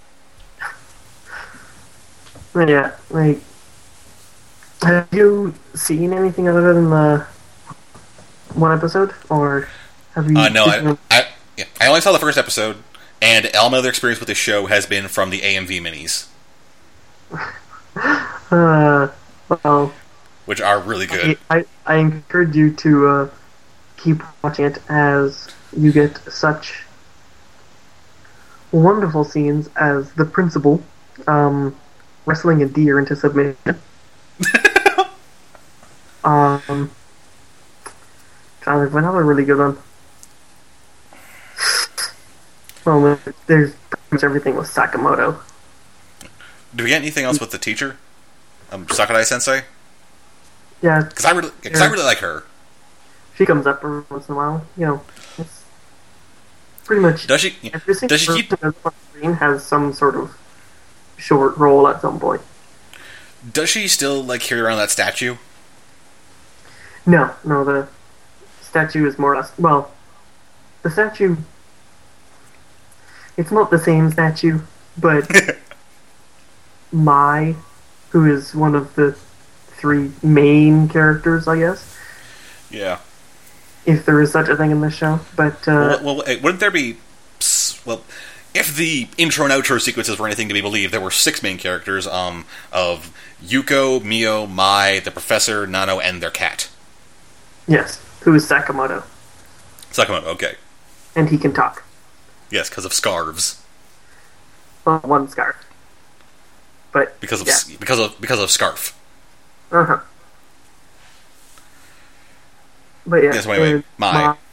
Yeah, like, have you seen anything other than the one episode, or have you? Uh, no, I, I yeah, I only saw the first episode, And all my other experience with this show has been from the A M V minis, Uh, well, which are really good. I, I, I encourage you to uh, keep watching it as you get such wonderful scenes as the principal um, wrestling a deer into submission. um, trying to think of another really good one. Well, there's pretty much everything with Sakamoto. Do we get anything else with the teacher, um, Sakurai Sensei? Yeah, Because I really, cause I really like her. she comes up every once in a while. You know, it's pretty much. Does she? Every single Does she keep? person on the screen has some sort of short role at some point. Does she still like carry around that statue? No, no, the statue is more or less. Well, the statue. It's not the same statue, but Mai, who is one of the three main characters, I guess, Yeah. if there is such a thing in this show. But uh, Well, well, eh, wouldn't there be? Well, if the intro and outro sequences were anything to be believed, there were six main characters. Um, of Yuko, Mio, Mai, the Professor, Nano, and their cat. yes, who is Sakamoto, Sakamoto. Okay. and he can talk. Yes, because of scarves. Well, one scarf. But Because of yeah. s because of because of scarf. Uh huh. But yeah. Yes. Wait. Wait. uh, Mai. Ma-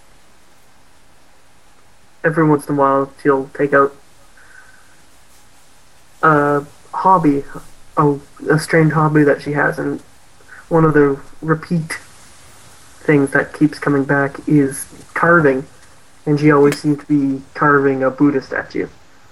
Every once in a while, she'll take out a hobby, a, a strange hobby that she has, and one of the repeat things that keeps coming back is carving, and she always seems to be carving a Buddha statue.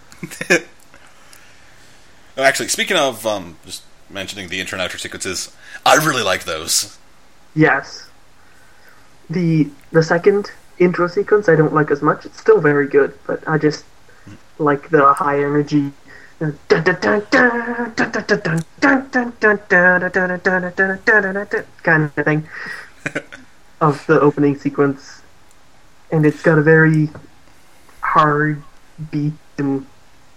Oh, actually, speaking of um, just mentioning the intro and outro sequences, I really like those. Yes. The the second intro sequence I don't like as much. It's still very good, but I just like the high energy kind of thing of the opening sequence, and it's got a very hard beat, and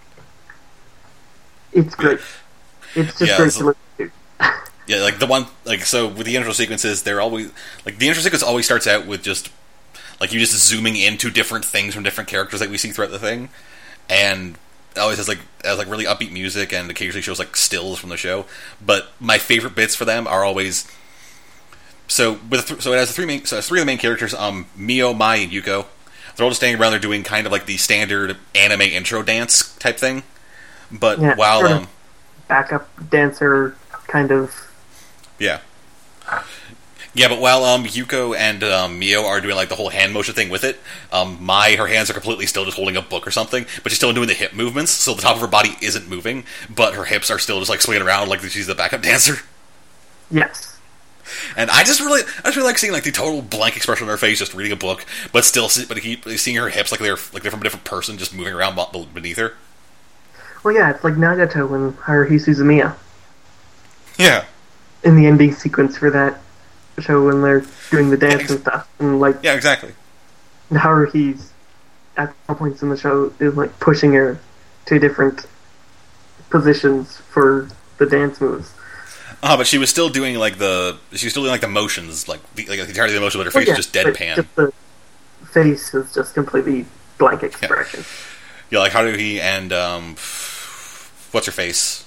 it's great. It's just Yeah, great so- to listen to. Yeah, like the one, like so with the intro sequences, they're always like the intro sequence always starts out with just like you just zooming into different things from different characters that we see throughout the thing, and it always has like has like really upbeat music and occasionally shows like stills from the show. But my favorite bits for them are always so with th- so it has the three main so it has three of the main characters, um Mio, Mai, and Yuko. They're all just standing around there doing kind of like the standard anime intro dance type thing, but Yeah, while sort of. um Backup dancer kind of. yeah. Yeah, but while um, Yuko and um, Mio are doing like the whole hand motion thing with it, um, Mai, her hands are completely still just holding a book or something, but she's still doing the hip movements, so the top of her body isn't moving, but her hips are still just like swinging around like she's the backup dancer. Yes. And I just really, I just really like seeing like the total blank expression on her face, just reading a book, but still, see, but keep seeing her hips like they're like they're from a different person, just moving around beneath her. Well, yeah, it's like Nagato and Haruhi Suzumiya Yeah, in the ending sequence for that show when they're doing the dance ex- and stuff, and like yeah, exactly. Haruhi's at some points in the show is like pushing her to different positions for the dance moves. Ah, but she was still doing like the she was still doing like the motions, like the, like the entirety of the motion, but her Well, face yeah, was just but deadpan. Just the face is just completely blank expression. Yeah, like Haruhi and um, what's her face?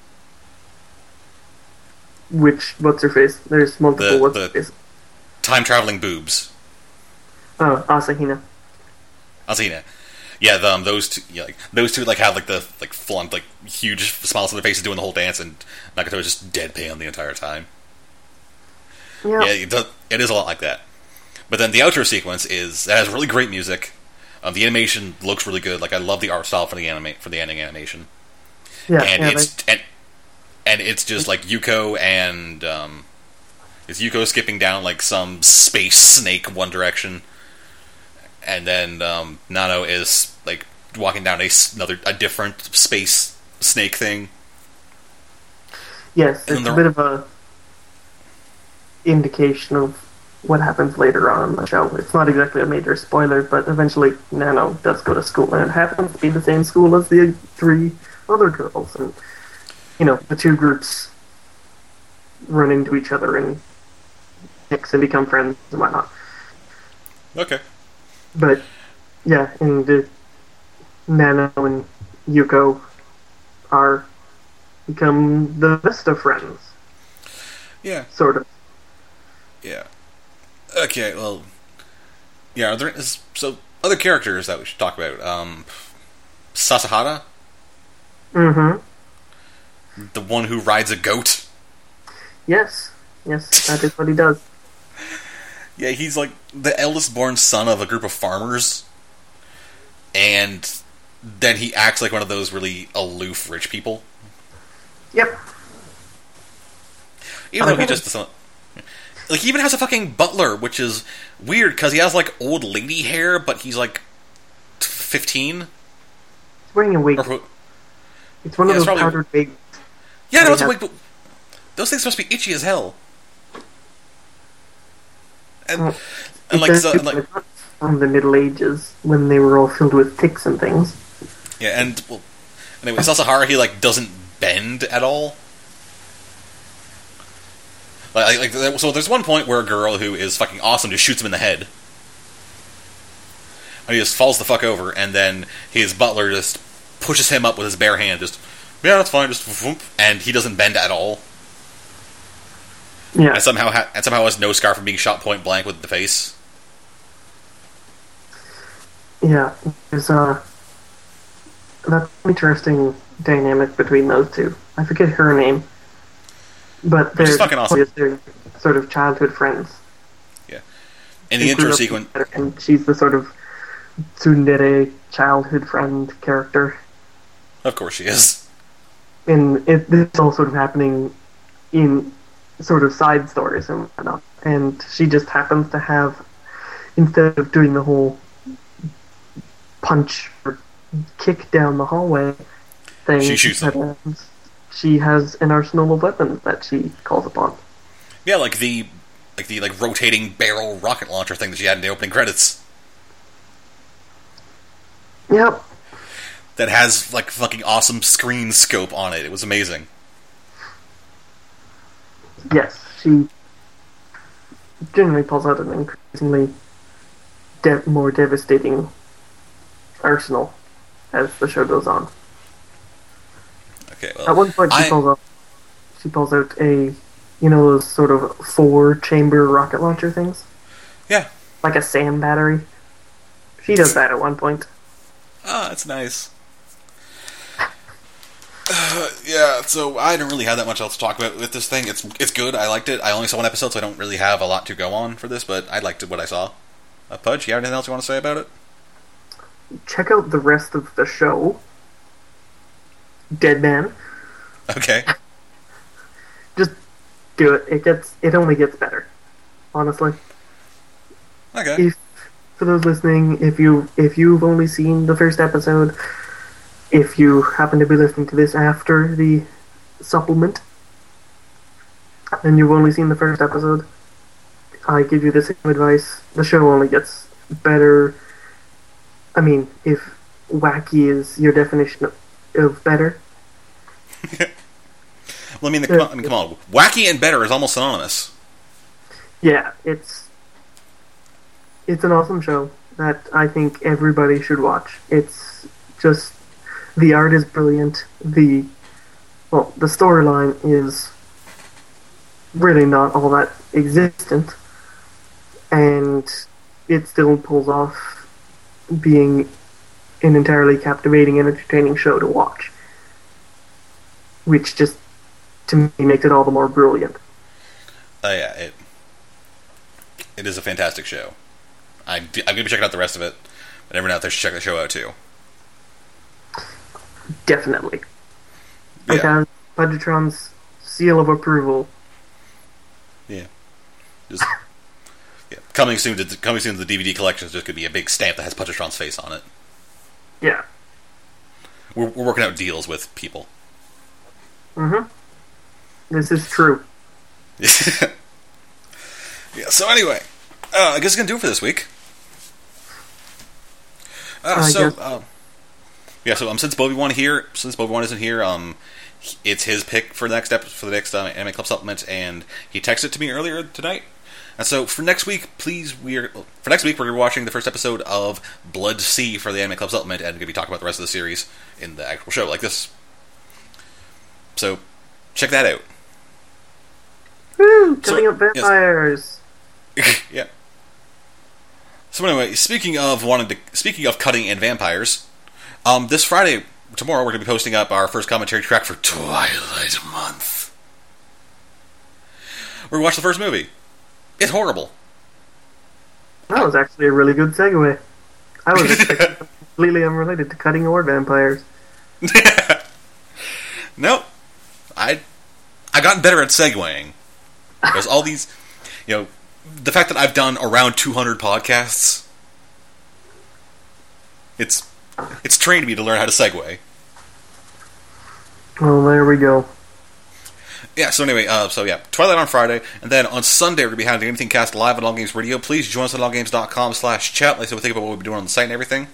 Which what's her face? There's multiple The- what's the- her face. Time traveling boobs. Oh, Asahina. Asina. Yeah, the, um, those two. Yeah, like those two, like have like the like full on like huge smiles on their faces doing the whole dance, and Nagato is just deadpan the entire time. Yeah. Yeah, it, does, it is a lot like that. But then the outro sequence is it has really great music. Um, the animation looks really good. Like I love the art style for the anime for the ending animation. Yeah, and yeah, it's and, and it's just like Yuko and um, is Yuko skipping down like some space snake one direction, and then um, Nano is like walking down a s- another a different space snake thing. Yes, And it's then a there- bit of a indication of what happens later on in the show. It's not exactly a major spoiler, but eventually Nano does go to school, and it happens to be the same school as the three other girls, and you know the two groups run into each other and mix and become friends and whatnot. Okay. But yeah, and uh, Nano and Yuko are become the best of friends. Yeah. Sort of. Yeah. Okay, well... Yeah, are there... Is, so, other characters that we should talk about. Um... Sasahara? Mm-hmm. The one who rides a goat? Yes. Yes, that is what he does. Yeah, he's like the eldest born son of a group of farmers. And then he acts like one of those really aloof rich people. Yep. Even though he just doesn't... Like, he even has a fucking butler, which is weird, because he has, like, old lady hair, but he's, like, fifteen? He's wearing a wig. Or, it's one yeah, of those probably, powdered wigs. Yeah, no, it's a wig, but those things must be itchy as hell. And, well, and like, so, like... From the Middle Ages, when they were all filled with ticks and things. Yeah, and, well... Anyway, Sasahara, he, like, doesn't bend at all. Like, like, so there's one point where a girl who is fucking awesome just shoots him in the head. And he just falls the fuck over, and then his butler just pushes him up with his bare hand, just, yeah, that's fine, just whoop, and he doesn't bend at all. Yeah. And somehow, ha- and somehow has no scar from being shot point blank with the face. Yeah, there's a that's an interesting dynamic between those two. I forget her name, but they're, fucking awesome. They're sort of childhood friends. Yeah, in the intro sequence, and she's the sort of tsundere childhood friend character. Of course, she is. And it, this is all sort of happening in sort of side stories and whatnot. And she just happens to have, instead of doing the whole punch or kick down the hallway thing, she shoots them. She has an arsenal of weapons that she calls upon. Yeah, like the like the like rotating barrel rocket launcher thing that she had in the opening credits. Yep. That has like fucking awesome screen scope on it. It was amazing. Yes, she generally pulls out an increasingly de- more devastating arsenal as the show goes on. Okay, well, at one point she I... pulls out she pulls out a you know those sort of four chamber rocket launcher things? Yeah. Like a sand battery. She does that at one point. Ah, that's nice. Uh, yeah, so I don't really have that much else to talk about with this thing. It's it's good. I liked it. I only saw one episode, so I don't really have a lot to go on for this, but I liked what I saw. Uh, Pudge, you have anything else you want to say about it? Check out the rest of the show. Dead Man. Okay. Just do it. It gets. It only gets better. Honestly. Okay. If, for those listening, if you if you've only seen the first episode, if you happen to be listening to this after the supplement, and you've only seen the first episode, I give you the same advice. The show only gets better. I mean, if wacky is your definition of, of better. Well, I mean, the, come on, I mean, come on. Wacky and better is almost synonymous. Yeah, it's it's an awesome show that I think everybody should watch. It's just the art is brilliant. The well, the storyline is really not all that existent, and it still pulls off being an entirely captivating and entertaining show to watch, which just to me makes it all the more brilliant. Uh, yeah, it it is a fantastic show. I, I'm going to be checking out the rest of it, but everyone out there should check the show out too. Definitely. Yeah. I have Budgetron's seal of approval. Yeah. Just yeah. Coming soon to coming soon to the D V D collections. There's going to be a big stamp that has Budgetron's face on it. Yeah. We're, we're working out deals with people. Mm-hmm. This is true. Yeah, so anyway, uh, I guess it's going to do it for this week. Uh, so, uh, yeah, so um, since Bobby-Wan here, since Bobby-Wan isn't here, um, it's his pick for the next episode, for the next uh, Anime Club supplement, and he texted to me earlier tonight. And so for next week, please, we're for next week we're watching the first episode of Blood Sea for the Anime Club supplement, and we're going to be talking about the rest of the series in the actual show, like this. So check that out. Woo! Killing so, up vampires. Yes. Yeah. So anyway, speaking of wanting to, speaking of cutting and vampires, um, this Friday, tomorrow, we're going to be posting up our first commentary track for Twilight Month. We're going to watch the first movie. It's horrible. That was actually a really good segue. I was expecting completely unrelated to cutting or vampires. Nope. I, I've gotten better at segueing. There's all these, you know, the fact that I've done around two hundred podcasts, it's it's trained me to learn how to segue. Well, there we go. Yeah, so anyway, uh, so yeah, Twilight on Friday, and then on Sunday we're going to be having Anything Cast live at Long Games Radio. Please join us at longgames.com slash chat. Let's see what we think about what we'll be doing on the site and everything.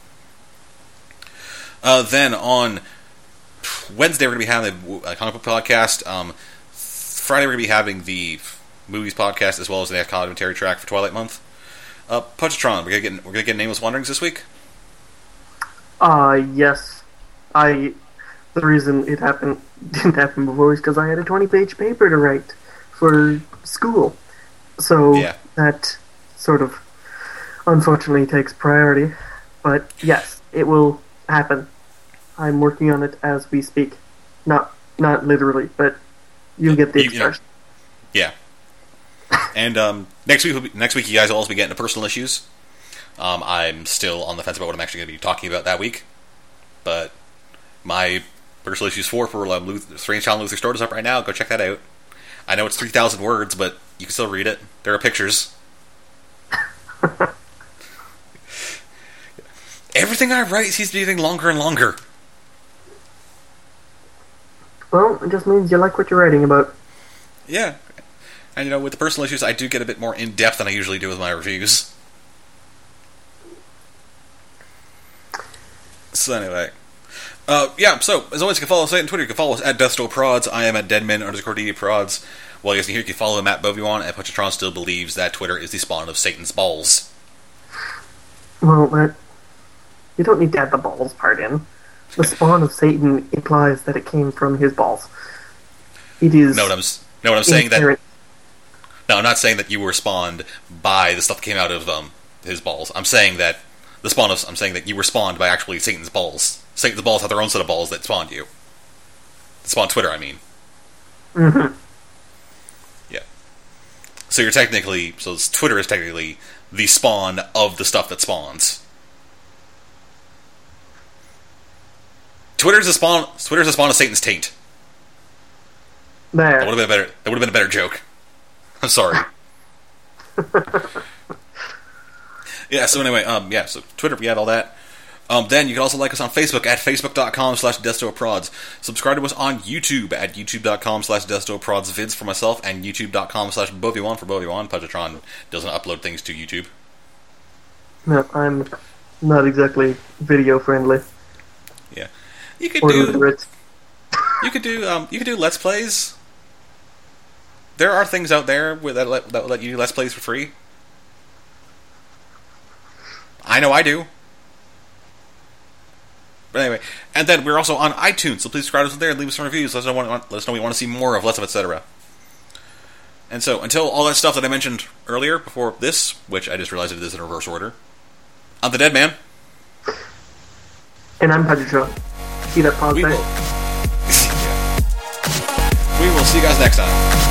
Uh, then on Wednesday we're going to be having a comic book podcast. Um, Friday we're going to be having the movies podcast as well as the commentary track for Twilight Month. Uh, Punchatron, we're going to get we're going to get Nameless Wanderings this week. Uh, yes. I. The reason it happened didn't happen before is because I had a twenty-page paper to write for school. So yeah. that sort of unfortunately takes priority. But yes, it will happen. I'm working on it as we speak. Not not literally, but you'll get the expression. You know, yeah. And um, next week, we'll be, next week, you guys will also be getting to personal issues. Um, I'm still on the fence about what I'm actually going to be talking about that week, but my personal issues four for um, Luther, Strange Child Luther Stored is up right now. Go check that out. I know it's three thousand words, but you can still read it. There are pictures. Everything I write seems to be getting longer and longer. Well, it just means you like what you're writing about. Yeah. And, you know, with the personal issues, I do get a bit more in-depth than I usually do with my reviews. So, anyway. Uh, yeah, so, as always, you can follow us on Twitter. You can follow us at DeathStoreProds. I am at Deadman underscore DDProds. While you guys can hear, you can follow him at Bobby-Wan, and Punchatron still believes that Twitter is the spawn of Satan's balls. Well, that... You don't need to add the balls part in. The spawn of Satan implies that it came from his balls. It is... No, what I'm, no, what I'm saying that... No, I'm not saying that you were spawned by the stuff that came out of um, his balls. I'm saying that the spawn of... I'm saying that you were spawned by actually Satan's balls. Satan's balls have their own set of balls that spawned you. Spawned Twitter, I mean. Mm-hmm. Yeah. So you're technically... So Twitter is technically the spawn of the stuff that spawns. Twitter's a spawn. Twitter's a spawn of Satan's taint. There. That would have been a better. That would have been a better joke. I'm sorry. Yeah. So anyway, um, yeah. So Twitter, we had all that. Um, then you can also like us on Facebook at facebook.com slash DeathStoreProds. Subscribe to us on YouTube at youtube.com slash DeathStoreProds vids for myself and youtube.com slash Bobby1 for Bobby1. Punchatron doesn't upload things to YouTube. No, I'm not exactly video friendly. Yeah. You could do. You could do. Um, you could do Let's Plays. There are things out there with that let, that let you do Let's Plays for free. I know I do. But anyway, and then we're also on iTunes, so please subscribe to us there and leave us some reviews. Let us know what, let us know what you want to see more of, less of, et cetera. And so, until all that stuff that I mentioned earlier before this, which I just realized it is in reverse order, I'm the Dead Man. And I'm Punchatron. See that pause we there? Will. We will see you guys next time.